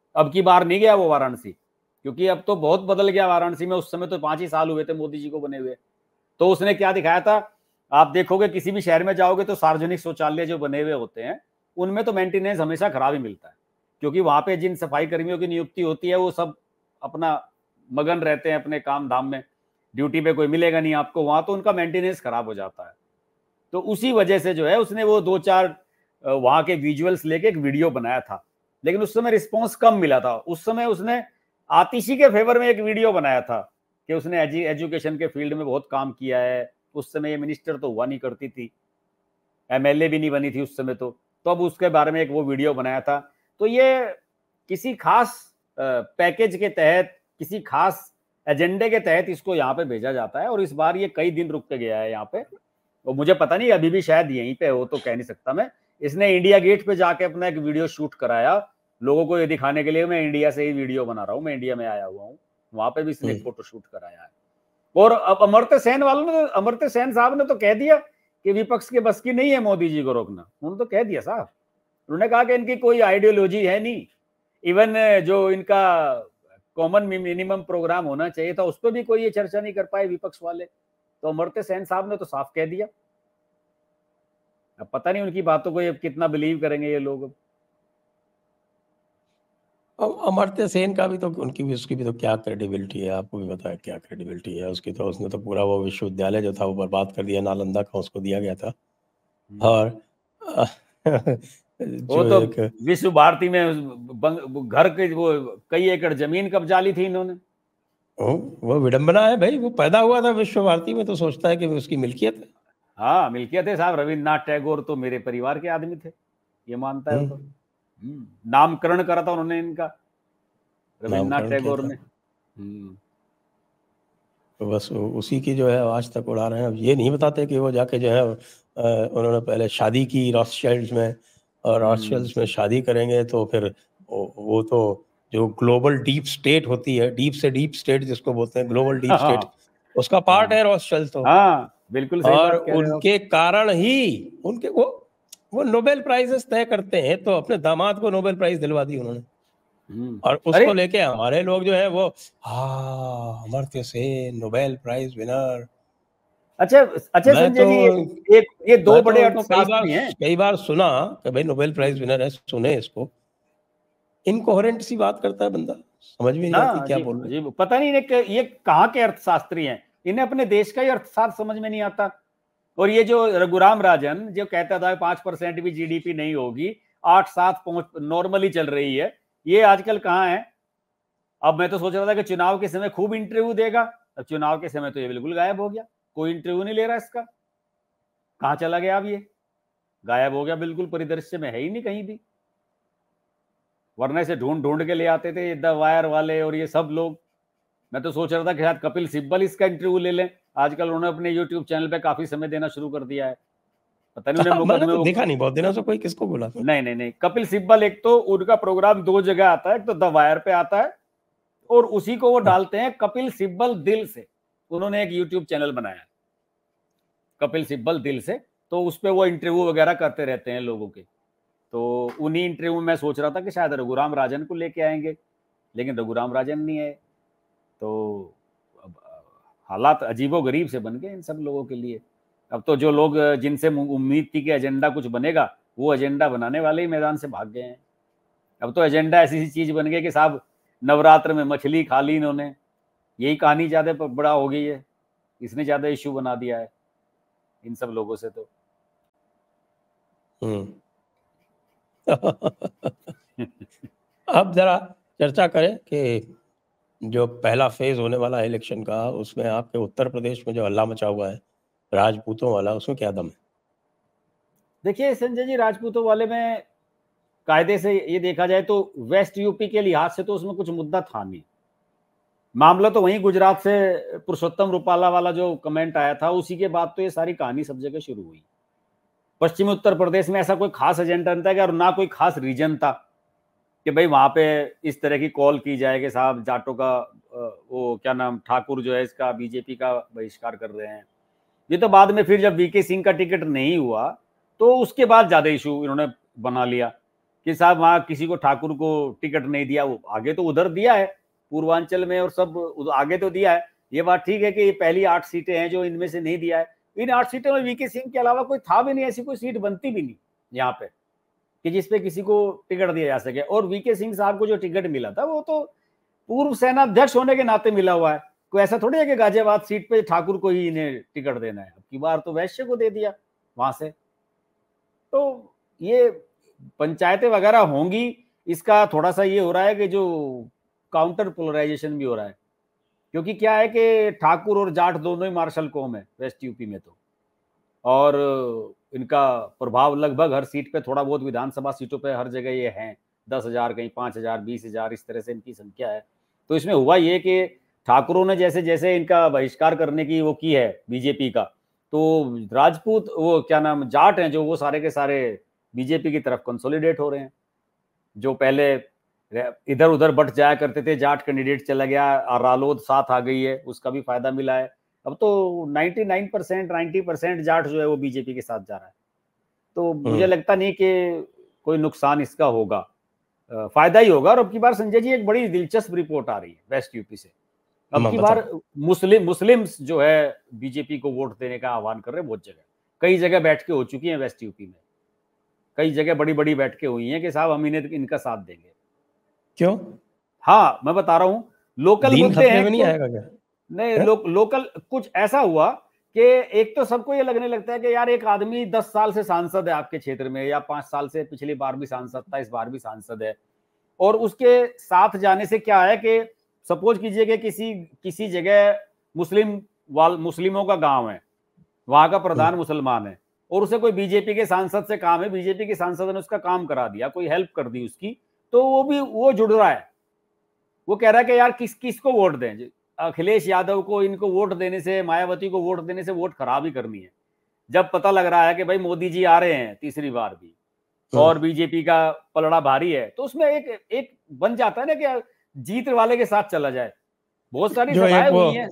अब की बार नहीं गया वो वाराणसी, क्योंकि अब तो बहुत बदल गया वाराणसी में। उस समय तो पांच ही साल हुए थे मोदी जी को बने हुए। तो उसने क्या दिखाया था, आप देखोगे किसी भी शहर में जाओगे तो सार्वजनिक शौचालय जो बने हुए होते हैं उनमें तो मेंटेनेंस हमेशा खराब ही मिलता है, क्योंकि वहां पे जिन सफाई कर्मियों की नियुक्ति होती है वो सब अपना मगन रहते हैं अपने काम धाम में, ड्यूटी पे कोई मिलेगा नहीं आपको वहां, तो उनका मेंटेनेंस खराब हो जाता है। तो उसी वजह से जो है उसने वो दो चार वहां के विजुअल्स लेके एक वीडियो बनाया था, लेकिन उस समय रिस्पॉन्स कम मिला था। उस समय उसने आतिशी के फेवर में एक वीडियो बनाया था कि उसने एजुकेशन के फील्ड में बहुत काम किया है। उस समय ये मिनिस्टर तो हुआ नहीं करती थी, एमएलए भी नहीं बनी थी उस समय, तो तो अब उसके बारे में एक वो वीडियो बनाया था। तो ये किसी खास पैकेज के तहत, किसी खास एजेंडे के तहत इसको यहाँ पे भेजा जाता है, और इस बार ये कई दिन रुक के गया है यहाँ पे। और मुझे पता नहीं अभी भी शायद यहीं पे हो, तो कह नहीं सकता मैं। इसने इंडिया गेट पे जाके अपना एक वीडियो शूट कराया लोगों को ये दिखाने के लिए, मैं इंडिया से ही वीडियो बना रहा हूँ, मैं इंडिया में आया हुआ हूँ। वहां पे भी इसने एक फोटो शूट कराया है। और अब अमर्त्य सेन वालों ने, अमर्त्य सेन साहब ने तो कह दिया कि विपक्ष के बस की नहीं है मोदी जी को रोकना। उन्होंने तो कह दिया साहब, उन्होंने कहा कि इनकी कोई आइडियोलॉजी है नहीं। इवन जो इनका कॉमन मिनिमम प्रोग्राम होना चाहिए था उस पर भी कोई ये चर्चा नहीं कर पाए विपक्ष वाले। तो अमर्त्य सेन साहब ने तो साफ कह दिया। अब पता नहीं उनकी बातों को ये कितना बिलीव करेंगे ये लोग। अब अमर्त्य सेन का भी तो, उनकी भी, उसकी भी तो क्या क्रेडिबिलिटी है, आपको भी पता है क्या क्रेडिबिलिटी है उसकी। तो उसने तो पूरा वो विश्वविद्यालय जो था वो बर्बाद कर दिया, नालंदा का उसको दिया गया था। और वो तो विश्व भारती में घर के वो कई एकड़ जमीन कब्जा ली थी इन्होंने। वो विडंबना है भाई, वो पैदा हुआ था विश्व भारती में तो सोचता है कि उसकी मिल्कियत है। हाँ मिल्कियत है साहब। रविन्द्रनाथ टैगोर तो मेरे परिवार के आदमी थे, ये मानता है। तो नामकरण करा था उन्होंने इनका, रविन्द्रनाथ टैगोर ने। तो बस उसी की जो है आज तक उड़ा रहे हैं। अब ये नहीं बताते कि वो जाके जो है उन्होंने पहले शादी की रॉथशाइल्ड्स में, और रॉथशाइल्ड्स में शादी करेंगे तो फिर वो तो जो ग्लोबल डीप स्टेट होती है, डीप से डीप स्टेट जिसको बोलते हैं, ग्लोबल डीप स्टेट, उसका पार्ट है रॉथशाइल्ड्स। तो हाँ बिल्कुल सही और बात कह रहे हो। उनके कारण ही उनके वो वो नोबेल प्राइजेस तय करते हैं। तो अपने दामाद को नोबेल प्राइज दिलवा दी उन्होंने, और उसको लेके हमारे लोग जो है वो हाँ Amartya Sen Nobel prize winner. अच्छा अच्छा संजय जी, एक ये दो बड़े अर्थशास्त्री हैं। कई बार सुना कि भाई नोबेल प्राइज विनर है, सुने इसको, इनकोहेरेंट सी बात करता है बंदा, समझ में नहीं आती क्या बोल रहे हैं। पता नहीं ये कहाँ के अर्थशास्त्री हैं, इन्हें अपने देश का ही अर्थशास्त्र समझ में नहीं आता। और ये जो रघुराम राजन जो कहता था पांच परसेंट भी जीडीपी नहीं होगी, आठ सात पहुंच नॉर्मली चल रही है, ये आजकल कहाँ है। अब मैं तो सोच रहा था कि चुनाव के समय खूब इंटरव्यू देगा, अब चुनाव के समय तो ये बिल्कुल गायब हो गया, कोई इंटरव्यू नहीं ले रहा इसका। कहाँ चला गया अब ये, गायब हो गया बिल्कुल, परिदृश्य में है ही नहीं कहीं भी। वरना से ढूंढ ढूंढ के ले आते थे द वायर वाले और ये सब लोग। मैं तो सोच रहा था कि शायद कपिल सिब्बल इसका इंटरव्यू ले लें। आजकल उन्होंने अपने यूट्यूब चैनल पे काफी समय देना शुरू कर दिया है। पता नहीं उन्हें मैंने तो देखा नहीं बहुत दिनों से कोई किसको बोला। नहीं नहीं नहीं कपिल सिब्बल, एक तो उनका प्रोग्राम दो जगह आता है, एक तो द वायर पे आता है और उसी को वो डालते हैं कपिल सिब्बल दिल से। उन्होंने एक यूट्यूब चैनल बनाया कपिल सिब्बल दिल से, तो उस पर वो इंटरव्यू वगैरह करते रहते हैं लोगों के। तो उन्हीं इंटरव्यू में मैं सोच रहा था कि शायद रघुराम राजन को लेके आएंगे, लेकिन रघुराम राजन नहीं है। तो हालात अजीबो गरीब से बन गए इन सब लोगों के लिए। अब तो जो लोग जिनसे उम्मीद थी कि एजेंडा कुछ बनेगा, वो एजेंडा बनाने वाले ही मैदान से भाग गए हैं। अब तो एजेंडा ऐसी सी चीज बन गई कि साहब नवरात्र में मछली खा ली इन्होंने, यही कहानी ज्यादा बड़ा हो गई है, इसने ज्यादा इश्यू बना दिया है इन सब लोगों से। तो अब जरा चर्चा करें कि जो पहला फेज होने वाला है इलेक्शन का, उसमें आपके उत्तर प्रदेश में जो हल्ला मचा हुआ है राजपूतों वाला, उसमें क्या दम है? देखिए संजय जी, राजपूतों वाले में कायदे से ये देखा जाए तो वेस्ट यूपी के लिहाज से तो उसमें कुछ मुद्दा था नहीं। मामला तो वहीं गुजरात से पुरुषोत्तम रूपाला वाला जो कमेंट आया था, उसी के बाद तो ये सारी कहानी सब जगह शुरू हुई। पश्चिमी उत्तर प्रदेश में ऐसा कोई खास एजेंडा नहीं था और ना कोई खास रीजन था कि भाई वहां पे इस तरह की कॉल की जाए कि साहब जाटों का वो क्या नाम ठाकुर जो है इसका बीजेपी का बहिष्कार कर रहे हैं। ये तो बाद में फिर जब वीके सिंह का टिकट नहीं हुआ तो उसके बाद ज्यादा इशू इन्होंने बना लिया कि साहब वहां किसी को ठाकुर को टिकट नहीं दिया, वो आगे तो उधर दिया है पूर्वांचल में और सब आगे तो दिया है। ये बात ठीक है कि ये पहली आठ सीटें हैं जो इनमें से नहीं दिया है। इन आठ सीटों में वीके सिंह के अलावा कोई था भी नहीं, ऐसी कोई सीट बनती भी नहीं यहाँ पे कि जिसपे किसी को टिकट दिया जा सके। और वीके सिंह साहब को जो टिकट मिला था वो तो पूर्व सेनाध्यक्ष होने के नाते मिला हुआ है। कोई ऐसा थोड़ी है कि गाजियाबाद सीट पे ठाकुर को ही इन्हें टिकट देना है। अब की बार तो वैश्य को दे दिया वहां से। तो ये पंचायतें वगैरह होंगी, इसका थोड़ा सा ये हो रहा है कि जो काउंटर पोलराइजेशन भी हो रहा है, क्योंकि क्या है कि ठाकुर और जाट दोनों ही मार्शल कौम है वेस्ट यूपी में तो, और इनका प्रभाव लगभग हर सीट पे, थोड़ा बहुत विधानसभा सीटों पे हर जगह ये हैं, दस हजार कहीं पांच हजार बीस हजार इस तरह से इनकी संख्या है। तो इसमें हुआ ये कि ठाकुरों ने जैसे जैसे इनका बहिष्कार करने की वो की है बीजेपी का, तो राजपूत वो क्या नाम जाट हैं जो वो सारे के सारे बीजेपी की तरफ कंसोलिडेट हो रहे हैं। जो पहले इधर उधर बट जाया करते थे, जाट कैंडिडेट चला गया, रालोद साथ आ गई है, उसका भी फायदा मिला है। अब तो निन्यानवे परसेंट नब्बे परसेंट जाट जो है वो बीजेपी के साथ जा रहा है। तो मुझे लगता नहीं कि कोई नुकसान इसका होगा, फायदा ही होगा। और अब की बार संजय जी एक बड़ी दिलचस्प रिपोर्ट आ रही है वेस्ट यूपी से। अब की बार मुस्लिम मुस्लिम्स जो है बीजेपी को वोट देने का आह्वान कर रहे हैं बहुत जगह, कई जगह बैठ के हो चुकी हैं वेस्ट यूपी में, कई जगह बड़ी बड़ी बैठकें हुई हैं कि साहब हम इन्हें इनका साथ देंगे। क्यों? हाँ मैं बता रहा हूँ, लोकल मुद्दे हैं। नहीं आएगा क्या? नहीं, लो, लोकल कुछ ऐसा हुआ कि एक तो सबको ये लगने लगता है कि यार एक आदमी दस साल से सांसद है आपके क्षेत्र में, या पांच साल से, पिछली बार भी सांसद था, इस बार भी सांसद है, और उसके साथ जाने से क्या है कि सपोज कीजिए कि किसी किसी जगह मुस्लिम वाल मुस्लिमों का गांव है, वहां का प्रधान मुसलमान है, और उसे कोई बीजेपी के सांसद से काम है, बीजेपी के सांसद ने उसका काम करा दिया, कोई हेल्प कर दी उसकी, तो वो भी वो जुड़ रहा है, वो कह रहा है कि यार किस किसको वोट दें, अखिलेश यादव को, इनको वोट देने से, मायावती को वोट देने से वोट खराब ही करनी है। जब पता लग रहा है कि भाई मोदी जी आ रहे हैं तीसरी बार भी और बीजेपी का पलड़ा भारी है, तो उसमें एक एक बन जाता है ना कि जीत वाले के साथ चला जाए। बहुत सारी सभाएं हुई हैं,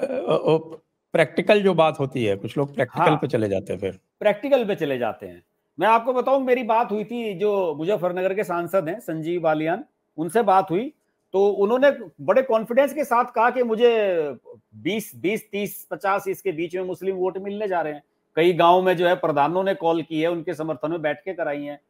प्रैक्टिकल जो बात होती है, कुछ लोग प्रैक्टिकल हाँ, पे चले जाते हैं, फिर प्रैक्टिकल पे चले जाते हैं। मैं आपको बताऊं, मेरी बात हुई थी जो मुजफ्फरनगर के सांसद हैं संजीव बालियान, उनसे बात हुई, तो उन्होंने बड़े कॉन्फिडेंस के साथ कहा कि मुझे बीस बीस तीस पचास इसके बीच में मुस्लिम वोट मिलने जा रहे हैं। कई गांव में जो है प्रधानों ने कॉल की है, उनके समर्थन में बैठ के कराई हैं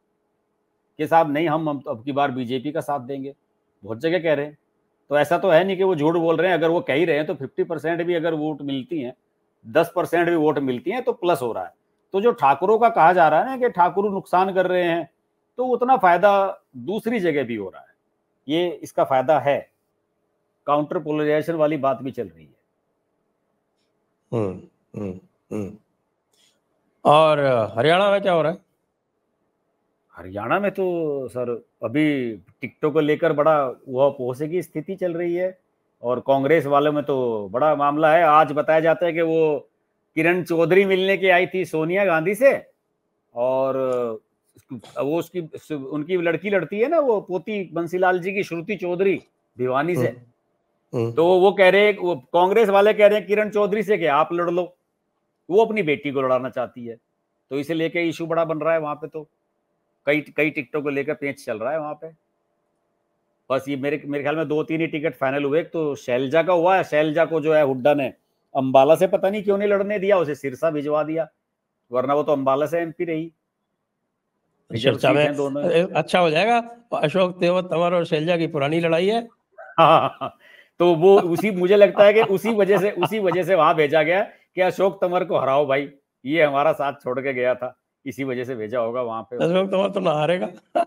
कि साहब नहीं, हम अब की बार बीजेपी का साथ देंगे। बहुत जगह कह रहे हैं, तो ऐसा तो है नहीं कि वो झूठ बोल रहे हैं। अगर वो कह ही रहे हैं तो फिफ्टी परसेंट भी अगर वोट मिलती हैं, दस परसेंट भी वोट मिलती हैं तो प्लस हो रहा है। तो जो ठाकुरों का कहा जा रहा है ना कि ठाकुर नुकसान कर रहे हैं, तो उतना फायदा दूसरी जगह भी हो रहा है, ये इसका फायदा है। काउंटर पोलराइजेशन वाली बात भी चल रही है। हम्म हम्म हम्म और हरियाणा में क्या हो रहा है? हरियाणा में तो सर अभी टिकटों को लेकर बड़ा वह पोसे की स्थिति चल रही है, और कांग्रेस वालों में तो बड़ा मामला है। आज बताया जाता है कि वो किरण चौधरी मिलने की आई थी सोनिया गांधी से, और वो उसकी उनकी लड़की लड़ती है ना, वो पोती बंसीलाल जी की, श्रुति चौधरी भिवानी से, तो वो कह रहे हैं, वो कांग्रेस वाले कह रहे हैं किरण चौधरी से कि आप लड़ लो, वो अपनी बेटी को लड़ाना चाहती है। तो इसे लेके इशू बड़ा बन रहा है वहां पे, तो कई कई टिकटों को लेकर पेंच चल रहा है वहां पे। बस ये मेरे मेरे ख्याल में दो तीन ही टिकट फाइनल हुए। तो शैलजा का हुआ है, शैलजा को जो है हुड्डा ने अंबाला से पता नहीं क्यों नहीं लड़ने दिया, उसे सिरसा भिजवा दिया, वरना वो तो अंबाला से एमपी रही। चर्चा में अच्छा हो जाएगा, अशोक तेवत तंवर और शैलजा की पुरानी लड़ाई है। हाँ, तो वो उसी मुझे लगता है कि उसी वजह से उसी वजह से वहां भेजा गया कि अशोक तंवर को हराओ भाई, ये हमारा साथ छोड़ के गया था, इसी वजह से भेजा होगा वहां पे। अशोक तंवर तो ना हारेगा।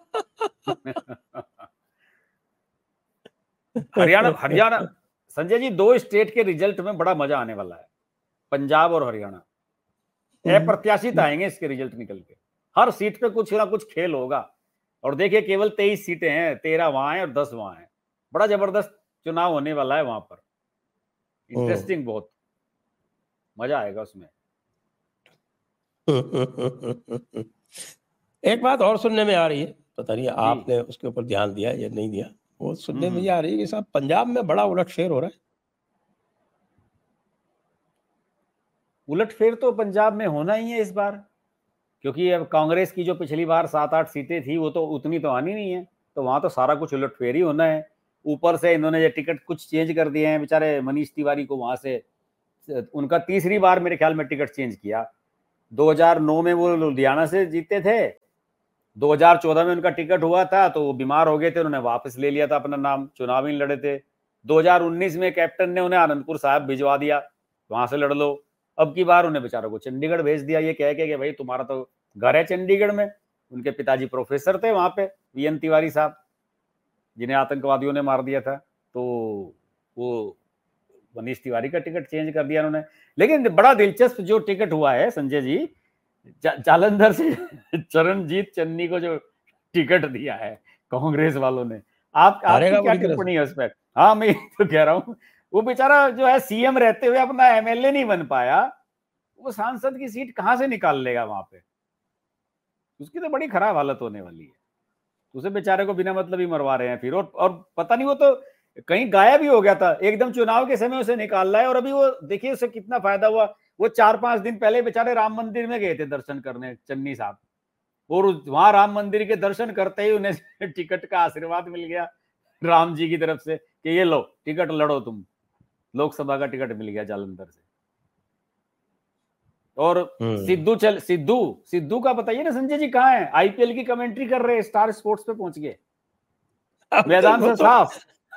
हरियाणा हरियाणा संजय जी, दो स्टेट के रिजल्ट में बड़ा मजा आने वाला है, पंजाब और हरियाणा। अप्रत्याशित आएंगे इसके रिजल्ट निकल के, हर सीट पे कुछ ना कुछ खेल होगा। और देखिए केवल तेईस सीटें हैं, तेरह वहां हैं और दस वहां हैं, बड़ा जबरदस्त चुनाव होने वाला है वहां पर, इंटरेस्टिंग, बहुत मजा आएगा उसमें। एक बात और सुनने में आ रही है, पता नहीं आपने उसके ऊपर ध्यान दिया या नहीं दिया, वो सुनने में आ रही है कि साहब पंजाब में बड़ा उलटफेर हो रहा है। उलटफेर तो पंजाब में होना ही है इस बार, क्योंकि अब कांग्रेस की जो पिछली बार सात आठ सीटें थी वो तो उतनी तो आनी नहीं है, तो वहां तो सारा कुछ उलटफेर ही होना है। ऊपर से इन्होंने ये टिकट कुछ चेंज कर दिए हैं, बेचारे मनीष तिवारी को वहां से, उनका तीसरी बार मेरे ख्याल में टिकट चेंज किया। दो हज़ार नौ में वो लुधियाना से जीते थे, दो हज़ार चौदह में उनका टिकट हुआ था तो वो बीमार हो गए थे, उन्होंने वापस ले लिया था अपना नाम, चुनाव ही लड़े थे। दो हज़ार उन्नीस में कैप्टन ने उन्हें आनंदपुर साहब भिजवा दिया, वहां से लड़ लो। अब की बार उन्हें बेचारों को चंडीगढ़ भेज दिया, ये कह के कि भाई तुम्हारा तो घर है चंडीगढ़ में। उनके पिताजी प्रोफेसर थे वहां पे, वी एन तिवारी साहब, जिन्हें आतंकवादियों ने मार दिया था। तो वो मनीष तिवारी का टिकट चेंज कर दिया उन्होंने। लेकिन बड़ा दिलचस्प जो टिकट हुआ है संजय जी, जा, जालंधर से चरणजीत चन्नी को जो टिकट दिया है कांग्रेस वालों ने, आप आपकी क्या टिप्पणी है उस पर? हाँ मैं तो कह रहा हूँ, वो बेचारा जो है सीएम रहते हुए अपना एमएलए नहीं बन पाया, वो सांसद की सीट कहां से निकाल लेगा वहां पे? उसकी तो बड़ी खराब हालत होने वाली है। उसे बेचारे को बिना मतलब ही मरवा रहे हैं फिर, और, और पता नहीं वो तो कहीं गायब ही हो गया था, एकदम चुनाव के समय उसे निकाल रहा है। और अभी वो देखिए उसे कितना फायदा हुआ, वो चार पांच दिन पहले बेचारे राम मंदिर में गए थे दर्शन करने चन्नी साहब, और वहां राम मंदिर के दर्शन करते ही उन्हें टिकट का आशीर्वाद मिल गया राम जी की तरफ से कि ये लो टिकट लड़ो, तुम लोकसभा का टिकट मिल गया जालंधर से। और सिद्धू चल सिद्धू सिद्धू का बताइए ना संजय जी, कहाँ है? आईपीएल की कमेंट्री कर रहे हैं, स्टार स्पोर्ट्स पे पहुंच गए, मैदान से साफ।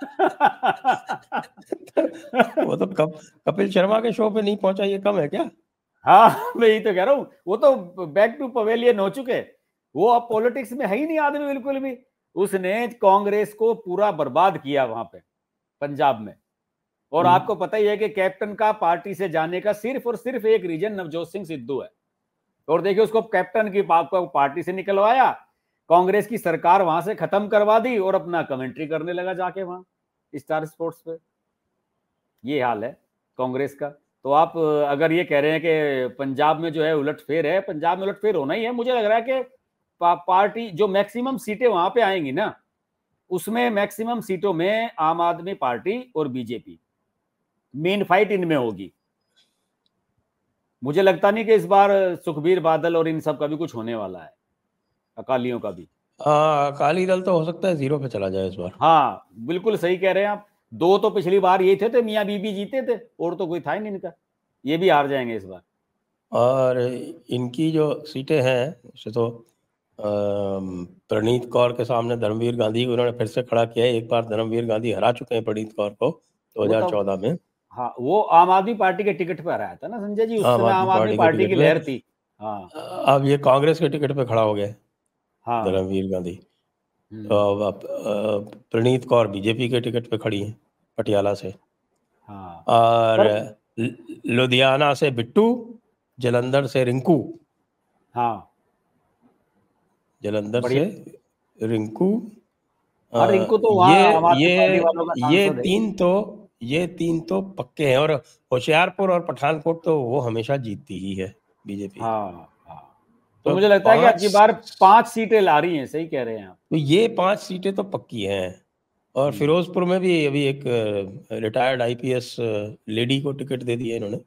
वो तो कप, कपिल शर्मा के शो पे नहीं पहुंचा, ये कम है क्या? हाँ मैं यही तो कह रहा हूँ, वो तो बैक टू पवेलियन हो चुके, वो अब पॉलिटिक्स में है ही नहीं आदमी बिल्कुल भी। उसने कांग्रेस को पूरा बर्बाद किया वहां पे पंजाब में। और आपको पता ही है कि कैप्टन का पार्टी से जाने का सिर्फ और सिर्फ एक रीजन नवजोत सिंह सिद्धू है। और देखिए उसको कैप्टन की पार्टी से निकलवाया, कांग्रेस की सरकार वहां से खत्म करवा दी, और अपना कमेंट्री करने लगा जाके वहां स्टार स्पोर्ट्स पे। ये हाल है कांग्रेस का। तो आप अगर ये कह रहे हैं कि पंजाब में जो है उलटफेर है, पंजाब में उलटफेर होना ही है। मुझे लग रहा है कि पा, पार्टी जो मैक्सिमम सीटें वहां पे आएंगी ना, उसमें मैक्सिमम सीटों में आम आदमी पार्टी और बीजेपी, मेन फाइट इनमें होगी। मुझे लगता नहीं कि इस बार सुखबीर बादल और इन सब का भी कुछ होने वाला है, अकालियों का भी। हाँ अकाली दल तो हो सकता है जीरो पे चला जाए इस बार। हाँ बिल्कुल सही कह रहे हैं आप। दो तो पिछली बार ये थे, तो मियाँ बीबी जीते थे, और तो कोई था ही नहीं इनका। ये भी हार जाएंगे इस बार। और इनकी जो सीटें हैं उसे तो प्रणीत कौर के सामने धर्मवीर गांधी को उन्होंने फिर से खड़ा किया है। एक बार धर्मवीर गांधी हरा चुके हैं प्रणीत कौर को दो हज़ार चौदह में। हाँ वो आम आदमी पार्टी के टिकट पे हराया था ना संजय जी, उस समय आम आदमी पार्टी की लहर थी। हाँ अब ये कांग्रेस के टिकट पे खड़ा हो गया हाँ धर्मवीर गांधी। तो अब प्रणीत कौर बीजेपी के टिकट पे खड़ी हैं पटियाला से। हाँ और लुधियाना से बिट्टू, जलंधर से रिंकू। हाँ जलंधर से रिंकू। हाँ रिंकू तो ये ये ये तीन तो ये तीन तो पक्के हैं। और होशियारपुर और पठानकोट तो वो हमेशा जीतती ही है बीजेपी। हाँ हाँ तो, तो मुझे लगता है कि अब की बार पांच सीटें ला रही हैं। सही कह रहे हैं आप। तो ये पांच सीटें तो पक्की हैं। और फिरोजपुर में भी अभी एक रिटायर्ड आईपीएस लेडी को टिकट दे दिया इन्होंने,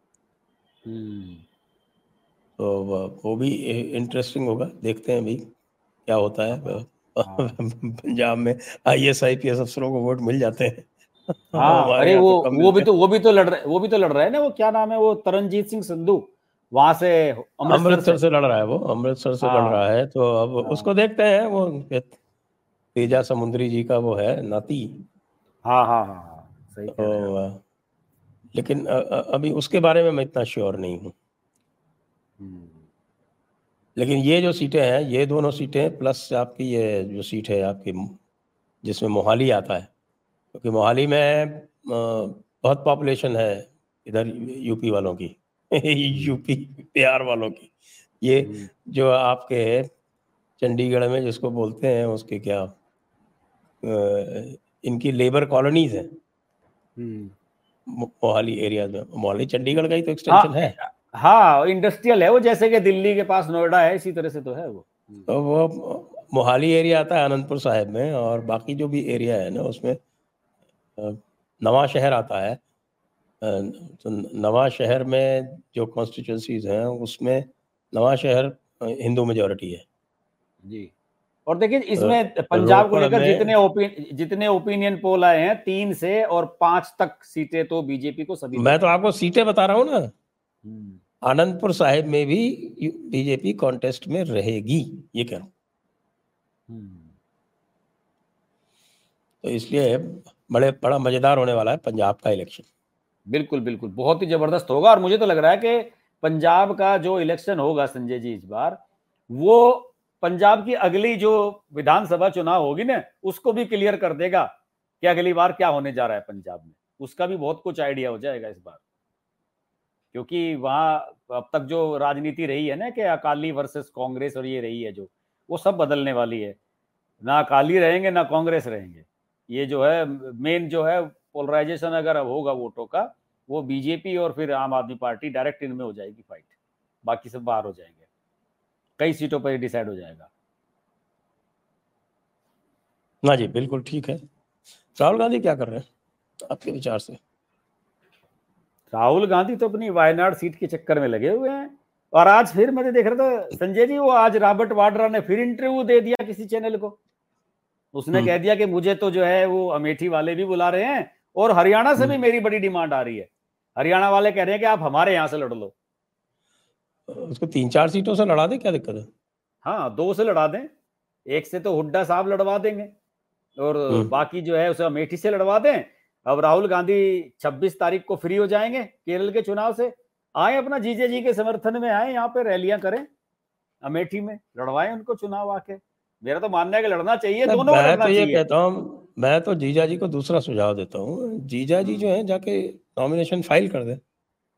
तो वो भी इंटरेस्टिंग होगा। देखते हैं अभी क्या होता है। पंजाब में आईएएस आईपीएस अफसरों को वोट मिल जाते हैं। हाँ अरे वो तो वो भी तो वो भी तो लड़ रहे वो भी तो लड़ रहे हैं ना, वो क्या नाम है, वो तरनजीत सिंह संधू, वहां से अमृतसर, अमृतसर से, से लड़ रहा है वो अमृतसर से लड़ रहा है। तो अब उसको देखते हैं। वो तेजा समुद्री जी का वो है नाती। हाँ हाँ हाँ सही कह रहे हैं। लेकिन अभी उसके बारे में मैं इतना श्योर नहीं हूँ। लेकिन ये जो सीटें हैं, ये दोनों सीटें प्लस आपकी ये जो सीट है आपकी जिसमें मोहाली आता है, क्योंकि मोहाली में बहुत पॉपुलेशन है इधर यूपी वालों की यूपी बिहार वालों की। ये जो आपके चंडीगढ़ में जिसको बोलते हैं उसके क्या इनकी लेबर कॉलोनीज हैं मोहाली एरिया में। मोहाली चंडीगढ़ का ही तो एक्सटेंशन है। हाँ इंडस्ट्रियल है वो, जैसे कि दिल्ली के पास नोएडा है, इसी तरह से तो है वो। तो वो मोहाली एरिया आता है आनंदपुर साहिब में, और बाकी जो भी एरिया है ना उसमें नवा शहर आता है। तो नवा शहर में जो कॉन्स्टिट्यूंसीज हैं उसमें नवा शहर हिंदू मेजॉरिटी है जी। और देखिए इसमें पंजाब को लेकर जितने ओपिन जितने ओपिनियन पोल आए हैं, तीन से और पांच तक सीटें तो बीजेपी को सभी। मैं तो आपको सीटें बता रहा हूं ना, आनंदपुर साहिब में भी बीजेपी कॉन्टेस्ट में रहेगी, ये कह रहा हूं। तो इसलिए बड़े बड़ा मजेदार होने वाला है पंजाब का इलेक्शन। बिल्कुल बिल्कुल, बहुत ही जबरदस्त होगा। और मुझे तो लग रहा है कि पंजाब का जो इलेक्शन होगा संजय जी इस बार, वो पंजाब की अगली जो विधानसभा चुनाव होगी ना, उसको भी क्लियर कर देगा कि अगली बार क्या होने जा रहा है पंजाब में। उसका भी बहुत कुछ आइडिया हो जाएगा इस बार, क्योंकि वहां अब तक जो राजनीति रही है ना कि अकाली वर्सेस कांग्रेस और ये रही है, जो वो सब बदलने वाली है। ना अकाली रहेंगे ना कांग्रेस रहेंगे। ये जो है मेन जो है पोलराइजेशन अगर होगा वोटों का, वो बीजेपी और फिर आम आदमी पार्टी डायरेक्ट इनमें हो जाएगी फाइट, बाकी सब बाहर हो जाएंगे, कई सीटों पर डिसाइड हो जाएगा। ना जी बिल्कुल ठीक है। राहुल गांधी क्या कर रहे हैं आपके विचार से? राहुल गांधी तो अपनी वायनाड सीट के चक्कर में लगे हुए हैं। और आज फिर मैं देख रहा था संजय जी, वो आज रॉबर्ट वाड्रा ने फिर इंटरव्यू दे दिया किसी चैनल को। उसने कह दिया कि मुझे तो जो है वो अमेठी वाले भी बुला रहे हैं और हरियाणा से भी मेरी बड़ी डिमांड आ रही है। हरियाणा वाले कह रहे हैं कि आप हमारे यहां से लड़ लो। उसको तीन चार सीटों से लड़ा दे, क्या दिक्कत है? हाँ, दो से लड़ा दें, एक से तो हुड्डा साहब लड़वा देंगे और बाकी जो है उसे अमेठी से लड़वा दें। अब राहुल गांधी छब्बीस तारीख को फ्री हो जाएंगे केरल के चुनाव से, आए अपना जीजे जी के समर्थन में आए, यहाँ पे रैलियां करें, अमेठी में लड़वाएं उनको चुनाव आके। मेरा तो मानना है कि लड़ना चाहिए, दोनों को लड़ना चाहिए। मैं तो ये कहता हूँ, मैं तो जीजा जी को दूसरा सुझाव देता हूँ, जीजा जी जो है जाके नॉमिनेशन फाइल कर दे।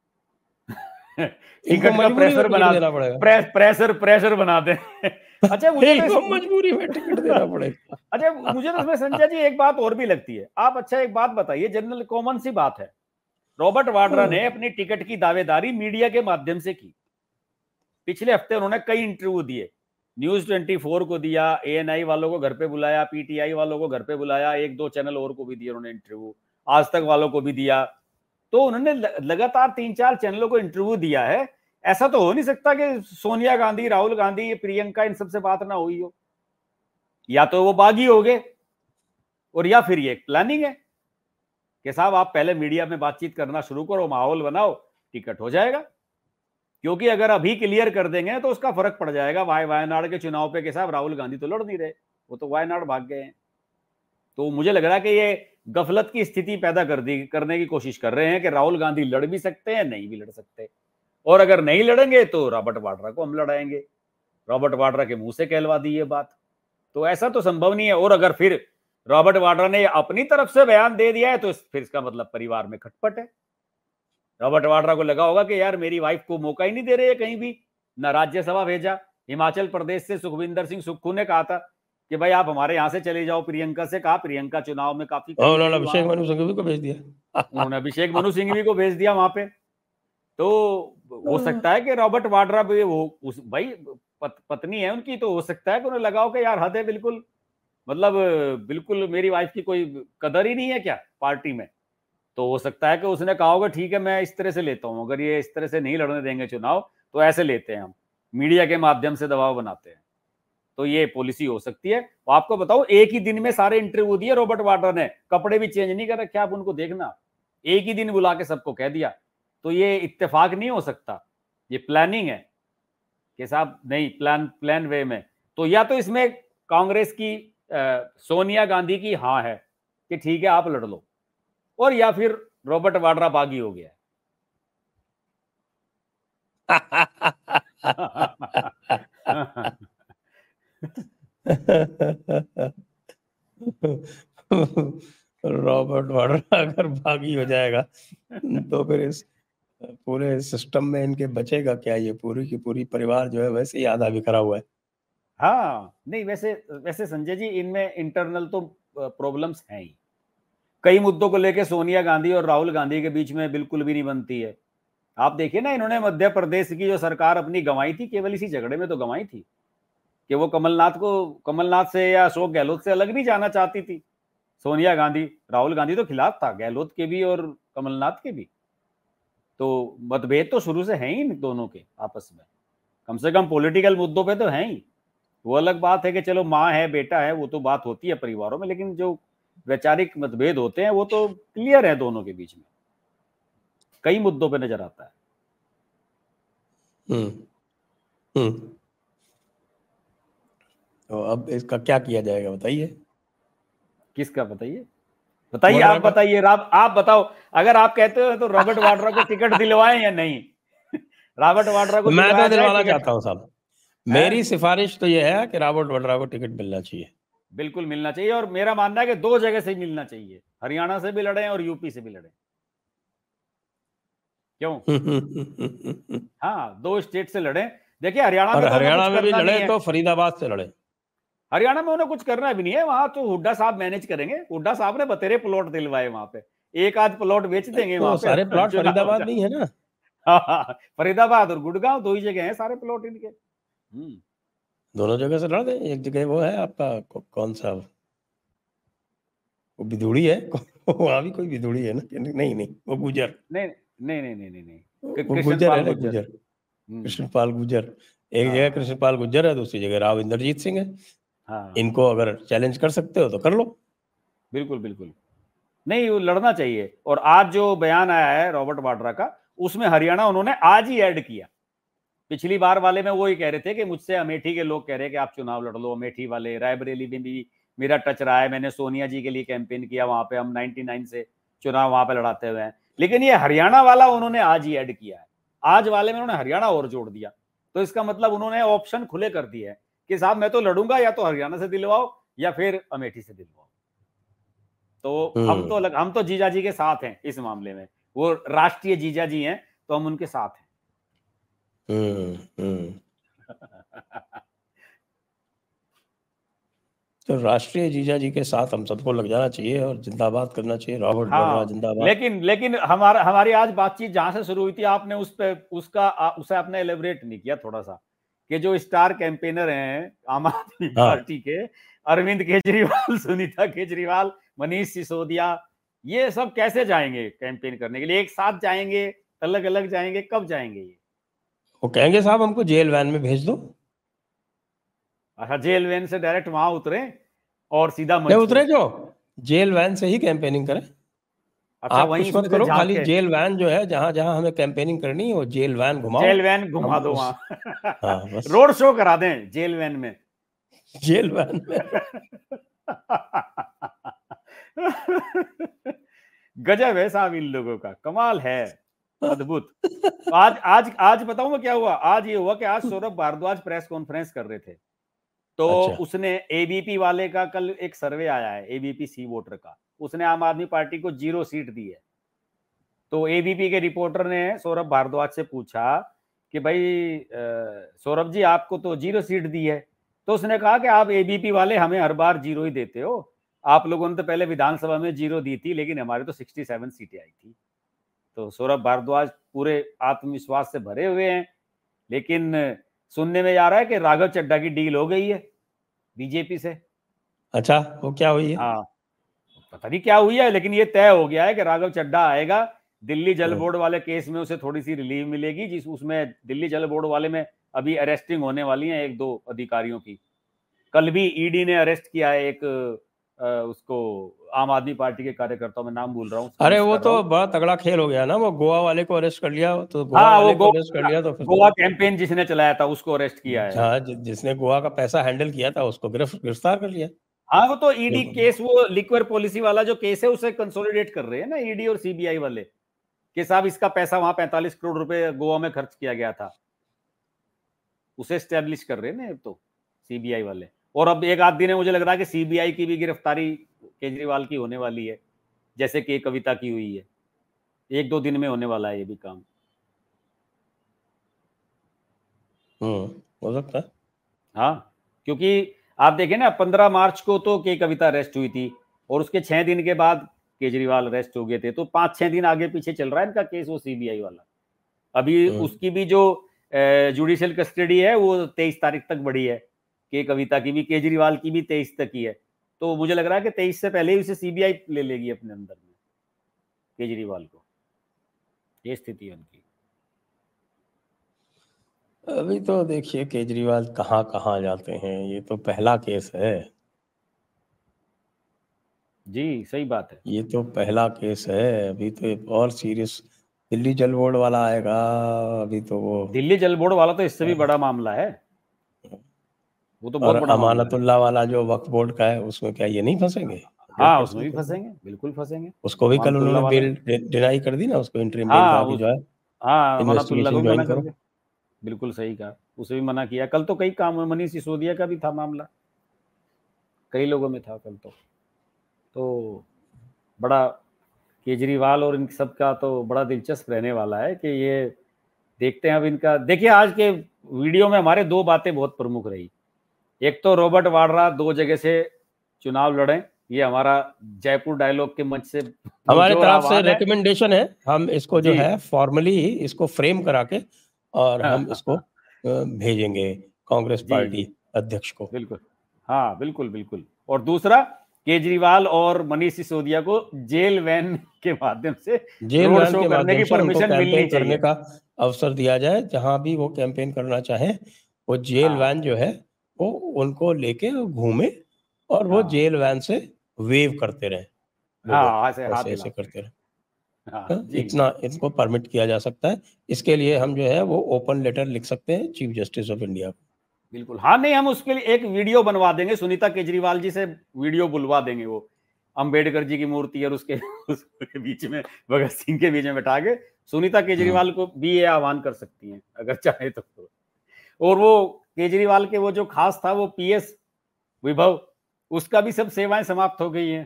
टिकट का प्रेशर बना देना पड़ेगा, प्रेस, प्रेशर प्रेशर बना दे। अच्छा मुझे तो मजबूरी में टिकट देना पड़ेगा। अच्छा मुझे तो इसमें संजय जी एक बात और भी लगती है। आप अच्छा एक बात बताइए, जनरल कॉमन सी बात है, रॉबर्ट वाड्रा ने अपनी टिकट की दावेदारी मीडिया के माध्यम से की। पिछले हफ्ते उन्होंने कई इंटरव्यू दिए, न्यूज ट्वेंटी फोर को दिया, एएनआई वालों को घर पे बुलाया, पीटीआई वालों को घर पे बुलाया, एक दो चैनल और को भी दिया उन्होंने इंटरव्यू, आज तक वालों को भी दिया। तो उन्होंने लगातार तीन चार चैनलों को इंटरव्यू दिया है। ऐसा तो हो नहीं सकता कि सोनिया गांधी, राहुल गांधी, प्रियंका, इन सबसे बात ना हुई हो। या तो वो बागी हो गए और या फिर ये प्लानिंग है कि साहब आप पहले मीडिया में बातचीत करना शुरू करो, माहौल बनाओ, टिकट हो जाएगा। क्योंकि अगर अभी क्लियर कर देंगे तो उसका फर्क पड़ जाएगा वाय वायनाड के चुनाव पे कि साहब राहुल गांधी तो लड़ नहीं रहे, वो तो वायनाड भाग गए हैं। तो मुझे लग रहा है कि ये गफलत की स्थिति पैदा कर दी करने की कोशिश कर रहे हैं कि राहुल गांधी लड़ भी सकते हैं, नहीं भी लड़ सकते, और अगर नहीं लड़ेंगे तो रॉबर्ट वाड्रा को हम लड़ाएंगे। रॉबर्ट वाड्रा के मुंह से कहलवा दी ये बात, तो ऐसा तो संभव नहीं है। और अगर फिर रॉबर्ट वाड्रा ने अपनी तरफ से बयान दे दिया है तो फिर इसका मतलब परिवार में खटपट है। रॉबर्ट वाड्रा को लगा होगा कि यार मेरी वाइफ को मौका ही नहीं दे रहे हैं कहीं भी, ना राज्यसभा भेजा। हिमाचल प्रदेश से सुखविंदर सिंह सुक्खू ने कहा था कि भाई आप हमारे यहाँ से चले जाओ, प्रियंका से कहा, प्रियंका चुनाव में काफी, उन्होंने अभिषेक मनु सिंघवी को भेज दिया उन्होंने अभिषेक मनु सिंघवी को भेज दिया वहां पे। तो हो सकता है कि रॉबर्ट वाड्रा भी वो उस भाई पत, पत्नी है उनकी, तो हो सकता है कि उन्हें लगाओ कि यार हद है बिल्कुल, मतलब बिल्कुल मेरी वाइफ की कोई कदर ही नहीं है क्या पार्टी में। तो हो सकता है कि उसने कहा होगा ठीक है मैं इस तरह से लेता हूं, अगर ये इस तरह से नहीं लड़ने देंगे चुनाव तो ऐसे लेते हैं हम, मीडिया के माध्यम से दबाव बनाते हैं। तो ये पॉलिसी हो सकती है। तो आपको बताओ एक ही दिन में सारे इंटरव्यू दिए रॉबर्ट वाड्रा ने, कपड़े भी चेंज नहीं कर रखे, आप उनको देखना, एक ही दिन बुला के सबको कह दिया। तो ये इत्तेफाक नहीं हो सकता, ये प्लानिंग है कि साहब नहीं, प्लान प्लान वे में। तो या तो इसमें कांग्रेस की आ, सोनिया गांधी की हाँ है कि ठीक है आप लड़ लो, और या फिर रॉबर्ट वाड्रा बागी हो गया। रॉबर्ट वाड्रा अगर बागी हो जाएगा तो फिर इस पूरे सिस्टम में इनके बचेगा क्या? ये पूरी की पूरी परिवार जो है वैसे ही आधा बिखरा हुआ है। हाँ नहीं, वैसे वैसे संजय जी इनमें इंटरनल तो प्रॉब्लम्स हैं ही, कई मुद्दों को लेकर सोनिया गांधी और राहुल गांधी के बीच में बिल्कुल भी नहीं बनती है। आप देखिए ना, इन्होंने मध्य प्रदेश की जो सरकार अपनी गंवाई थी, केवल इसी झगड़े में तो गंवाई थी कि वो कमलनाथ को कमलनाथ से या अशोक गहलोत से अलग नहीं जाना चाहती थी सोनिया गांधी। राहुल गांधी तो खिलाफ था गहलोत के भी और कमलनाथ के भी। तो मतभेद तो शुरू से हैं ही दोनों के आपस में, कम से कम पॉलिटिकल मुद्दों पे तो हैं ही। वो अलग बात है कि चलो माँ है बेटा है, वो तो बात होती है परिवारों में, लेकिन जो वैचारिक मतभेद होते हैं वो तो क्लियर है दोनों के बीच में, कई मुद्दों पे नजर आता है। हम्म हम्म तो अब इसका क्या किया जाएगा बताइए। किसका बताइए, बताइए वाड्रा आप का। बताइए, आप आप बताओ। अगर आप कहते हो तो रॉबर्ट वाड्रा को टिकट दिलवाएं या नहीं? रॉबर्ट वाड्रा को मैं दिलवाया तो जाए दिलवाना टिकट? चाहता हूँ साहब। है, मेरी सिफारिश तो ये है कि रॉबर्ट वाड्रा को टिकट मिलना चाहिए। बिल्कुल मिलना चाहिए, और मेरा मानना है कि दो जगह से मिलना चाहिए, हरियाणा से भी लड़े और यूपी से भी लड़े। क्यों? हाँ, दो स्टेट से लड़े। देखिए हरियाणा और में तो उन्हें कुछ हरियाणा में भी करना नहीं लड़े है, तो फरीदाबाद से लड़े। हरियाणा में उन्हें कुछ करना भी नहीं है, वहां तो हुड्डा साहब मैनेज करेंगे। हुड्डा साहब ने बतेरे प्लॉट दिलवाए वहां पे, एक आध प्लॉट बेच देंगे तो वहां सारे पे प्लॉट चुनाव फरीदाबाद जा- में ही है ना। हाँ, फरीदाबाद और गुड़गांव दो ही जगह हैं सारे प्लॉट इनके। हम्म, दोनों जगह से लड़ दे। एक जगह वो है आपका कौ- कौन सा, वो बिधुड़ी है वहां भी कोई बिधुड़ी है ना, नहीं नहीं वो गुजर। नहीं नहीं नहीं नहीं नहीं नहीं, वो कृष्ण गुजर है पाल ना, गुर्जर। गुजर। हम्म, कृष्णपाल गुजर। एक जगह हाँ कृष्णपाल गुजर है, दूसरी जगह राव इंद्रजीत सिंह है। हाँ, इनको अगर चैलेंज कर सकते हो तो कर लो। बिल्कुल बिल्कुल, नहीं वो लड़ना चाहिए। और आज जो बयान आया है रॉबर्ट वाड्रा का, उसमें हरियाणा उन्होंने आज ही ऐड किया। पिछली बार वाले में वो ही कह रहे थे कि मुझसे अमेठी के लोग कह रहे हैं कि आप चुनाव लड़ लो, अमेठी वाले, रायबरेली में भी मेरा टच रहा है, मैंने सोनिया जी के लिए कैंपेन किया वहां पे, हम निन्यानवे से चुनाव वहां पे लड़ाते हुए हैं। लेकिन ये हरियाणा वाला उन्होंने आज ही ऐड किया है, आज वाले में उन्होंने हरियाणा और जोड़ दिया। तो इसका मतलब उन्होंने ऑप्शन खुले कर दिए है कि साहब मैं तो लड़ूंगा, या तो हरियाणा से दिलवाओ या फिर अमेठी से दिलवाओ। तो हम तो हम्म लग, हम तो जीजा जी के साथ हैं इस मामले में, वो राष्ट्रीय जीजा जी हैं तो हम उनके साथ हैं। हम्म हम्म तो राष्ट्रीय जीजा जी के साथ हम सबको लग जाना चाहिए और जिंदाबाद करना चाहिए। रॉबर्ट वाड्रा हाँ, जिंदाबाद। लेकिन लेकिन हमारा हमारी आज बातचीत जहां से शुरू हुई थी, आपने उस पे उसका आ, उसे आपने एलेबरेट नहीं किया थोड़ा सा, कि जो स्टार कैंपेनर हैं आम आदमी हाँ, पार्टी के, अरविंद केजरीवाल, सुनीता केजरीवाल, मनीष सिसोदिया, ये सब कैसे जाएंगे कैंपेन करने के लिए? एक साथ जाएंगे, अलग अलग जाएंगे, कब जाएंगे ये? वो कहेंगे साहब हमको जेल वैन में भेज दो। अच्छा, जेल वैन से डायरेक्ट वहां उतरे और सीधा नहीं मंच पे? उतरे जो, जेल वैन से ही कैंपेनिंग करें। अच्छा, आप वहीं कुछ मत उसमें से करो, झांक खाली के जेल वैन जो है जहां जहां हमें कैंपेनिंग करनी है वो जेल वैन घुमाओ। जेल वैन हम घुमा दो उस, वहां हाँ बस रोड शो करा दें जेल वैन में। जेल वैन में। गजब है साहब, इन लोगों का कमाल है, अद्भुत। तो आज आज आज बताऊं मैं क्या हुआ? आज ये हुआ कि आज सौरभ भारद्वाज प्रेस कॉन्फ्रेंस कर रहे थे, तो अच्छा, उसने एबीपी वाले का कल एक सर्वे आया है, एबीपी सी वोटर का, उसने आम आदमी पार्टी को जीरो सीट दी है। तो एबीपी के रिपोर्टर ने सौरभ भारद्वाज से पूछा कि भाई अ, सौरभ जी आपको तो जीरो सीट दी है। तो उसने कहा कि आप एबीपी वाले हमें हर बार जीरो ही देते हो, आप लोगों ने तो पहले विधानसभा में जीरो दी थी, लेकिन हमारे तो सिक्सटी सेवन सीटें आई थी। तो सौरभ भारद्वाज पूरे आत्मविश्वास से भरे हुए हैं, लेकिन सुनने में आ रहा है कि राघव चड्ढा की डील हो गई है बीजेपी से। अच्छा वो क्या हुई है? हाँ, पता नहीं क्या हुई है, लेकिन ये तय हो गया है कि राघव चड्ढा आएगा। दिल्ली जल हाँ, बोर्ड वाले केस में उसे थोड़ी सी रिलीफ मिलेगी, जिस उसमें दिल्ली जल बोर्ड वाले में अभी अरेस्टिंग होने वाली है एक दो अधिकारियों की। कल भी ईडी ने अरेस्ट किया है एक अ, उसको, आम आदमी पार्टी के कार्यकर्ताओं में नाम भूल रहा हूँ, उसका अरे मिस वो कर रहा तो हूँ। बड़ा तगड़ा खेल हो गया ना, वो गोवा वाले को अरेस्ट कर लिया, तो गोवा हाँ, वो वाले को अरेस्ट कर गोवा लिया तो फिर तो, गोवा कैंपेन जिसने चलाया था उसको अरेस्ट किया है। हाँ जि, जिसने गोवा का पैसा हैंडल किया था उसको गिरफ गिरफ्तार कर लिया। हाँ, वो तो ईडी बिल्कुल। केस, वो लिक्वर पॉलिसी वाला जो केस है उसे कंसोलिडेट कर रहे हैं ना ईडी और सीबीआई वाले, कि साहब इसका पैसा वहां पैंतालीस करोड़ रुपए गोवा में खर्च किया गया था, उसे स्टैब्लिश कर रहे हैं ना अब तो सीबीआई वाले। और अब एक आध दिन में मुझे लग रहा है कि सीबीआई की भी गिरफ्तारी केजरीवाल की होने वाली है, जैसे कि कविता की हुई है। एक दो दिन में होने वाला है ये भी काम। हम्म हो सकता है। हाँ, क्योंकि आप देखें ना, पंद्रह मार्च को तो के कविता अरेस्ट हुई थी, और उसके छह दिन के बाद केजरीवाल अरेस्ट हो गए थे, तो पांच छह दिन आगे पीछे चल रहा है इनका केस, वो सीबीआई वाला। अभी हम्म उसकी भी जो जुडिशियल कस्टडी है वो तेईस तारीख तक बढ़ी है, के कविता की भी, केजरीवाल की भी तेईस तक ही है। तो मुझे लग रहा है कि तेईस से पहले ही उसे सीबीआई ले लेगी अपने अंदर में, केजरीवाल को। ये स्थिति है उनकी। अभी तो देखिए केजरीवाल कहाँ कहाँ जाते हैं, ये तो पहला केस है। जी सही बात है। ये तो पहला केस है, अभी तो एक और सीरियस दिल्ली जल बोर्ड वाला आएगा। अभी तो वो दिल्ली जल बोर्ड वाला तो इससे भी बड़ा मामला है, वो तो और बहुत बड़ा मामला है। अमानतुल्लाह वाला जो वक्फ बोर्ड का है, उसमें क्या ये नहीं फंसेंगे? हंड्रेड हाँ उसमें भी परसेंट फंसेंगे, बिल्कुल फंसेंगे। उसको भी कल अमानतुल्ला उन्होंने वाला, बेल डिनाई कर दी ना, उसको इंटरिम बेल हाँ कहा कि उस जो है हाँ अमानतुल्ला को इन्वेस्टिगेशन भी मना ज्वाइन कर करो। दिया, बिल्कुल सही कहा, उसे भी मना किया। कल तो कई काम, मनीष सिसोदिया का भी था मामला, कई लोगों में था कल तो तो बड़ा केजरीवाल और इन सब का तो बड़ा दिलचस्प रहने वाला है कि ये देखते हैं अब इनका। देखिए आज के वीडियो में हमारे दो बातें बहुत प्रमुख रही। एक तो रॉबर्ट वाड्रा दो जगह से चुनाव लड़े, ये हमारा जयपुर डायलॉग के मंच से हमारे पुरजोर तरफ से आह्वान है। रिकमेंडेशन है, हम इसको जो जी है फॉर्मली ही इसको फ्रेम करा के और हाँ, हम हाँ, इसको हाँ, अ, भेजेंगे कांग्रेस जी पार्टी जी अध्यक्ष को। बिल्कुल, हाँ बिल्कुल बिल्कुल। और दूसरा, केजरीवाल और मनीष सिसोदिया को जेल वैन के माध्यम से जेल रोड वैन शो के करने माध्यम की से उनको परमिशन मिलनी कैंपेन करने चाहिए। का अवसर दिया जाए, जहां भी वो कैंपेन करना चाहें वो जेल वैन हाँ जो है वो उनको लेके घूमे और वो हाँ जेल वैन से वेव करते रहे लोगों हाँ, को, ऐसे हाथ ऐसे ऐसे हिलाते करते रहे। रहे। हाँ हाँ, जी इतना इनको परमिट किया जा सकता है। इसके लिए हम जो है वो ओपन लेटर लिख सकते हैं चीफ जस्टिस ऑफ इंडिया को। बिल्कुल। हाँ नहीं, हम उसके लिए एक वीडियो बनवा देंगे, सुनीता केजरीवाल जी से वीडियो बुलवा देंगे, वो अंबेडकर जी की मूर्ति और उसके उसके बीच में, भगत सिंह के बीच में बैठा के सुनीता केजरीवाल को भी ये आह्वान कर सकती हैं अगर चाहे तो। और वो केजरीवाल के वो जो खास था वो पीएस विभव, उसका भी सब सेवाएं समाप्त हो गई हैं।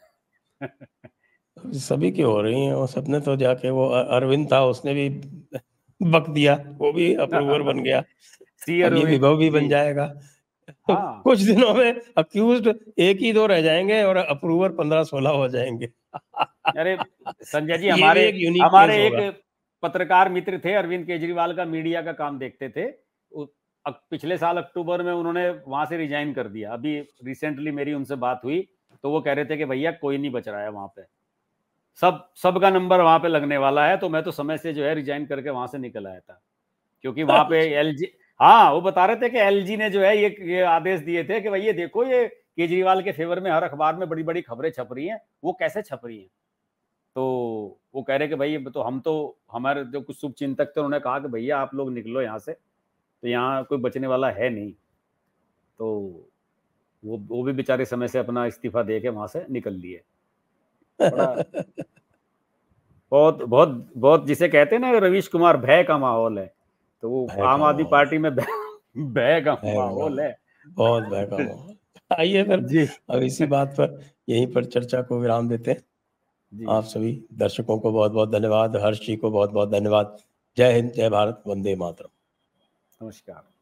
सभी की हो रही हैं, वो सबने तो जाके वो अ- अरविंद था उसने भी बक दिया, वो भी अप्रूवर बन गया। सी अब ये अरविंद विभव भी जी, बन जाएगा। हाँ कुछ दिनों में अक्यूज्ड एक ही दो रह जाएंगे और अप्रूवर पंद्रह सोलह हो जाएंगे। अरे संजय जी, ये भी हमारे एक यूनिक केस हमारे एक होगा। पत्रकार मित्र थे, अरविंद केजरीवाल का मीडिया का काम देखते थे। उ- अक- पिछले साल अक्टूबर में उन्होंने वहां से रिजाइन कर दिया। अभी रिसेंटली मेरी उनसे बात हुई तो वो कह रहे थे कि भैया कोई नहीं बच रहा है वहां पे, सब सबका नंबर वहां पे लगने वाला है। तो मैं तो समय से जो है रिजाइन करके वहां से निकल आया था, क्योंकि वहां पे एलजी, हाँ वो बता रहे थे कि एलजी ने जो है ये ये आदेश दिए थे कि भैया देखो ये केजरीवाल के फेवर में हर अखबार में बड़ी बड़ी खबरें छप रही हैं, वो कैसे छप रही हैं। तो वो कह रहे कि भाई तो हम तो, हमारे जो कुछ शुभ चिंतक थे उन्होंने कहा कि भैया आप लोग निकलो यहाँ से, तो यहाँ कोई बचने वाला है नहीं। तो वो वो भी बेचारे समय से अपना इस्तीफा दे के वहां से निकल लिए। बड़ा बहुत बहुत बहुत जिसे कहते हैं ना रवीश कुमार, भय का माहौल है। तो वो भय आम का आदमी माहौल, पार्टी में भय भय का भय का माहौल माहौल, है। बहुत भय का माहौल। आइए फिर जी अब इसी बात पर यहीं पर चर्चा को विराम देते हैं। जी आप सभी दर्शकों को बहुत बहुत धन्यवाद, हर्ष जी को बहुत बहुत धन्यवाद। जय हिंद, जय भारत, वंदे मातरम। नमस्कार।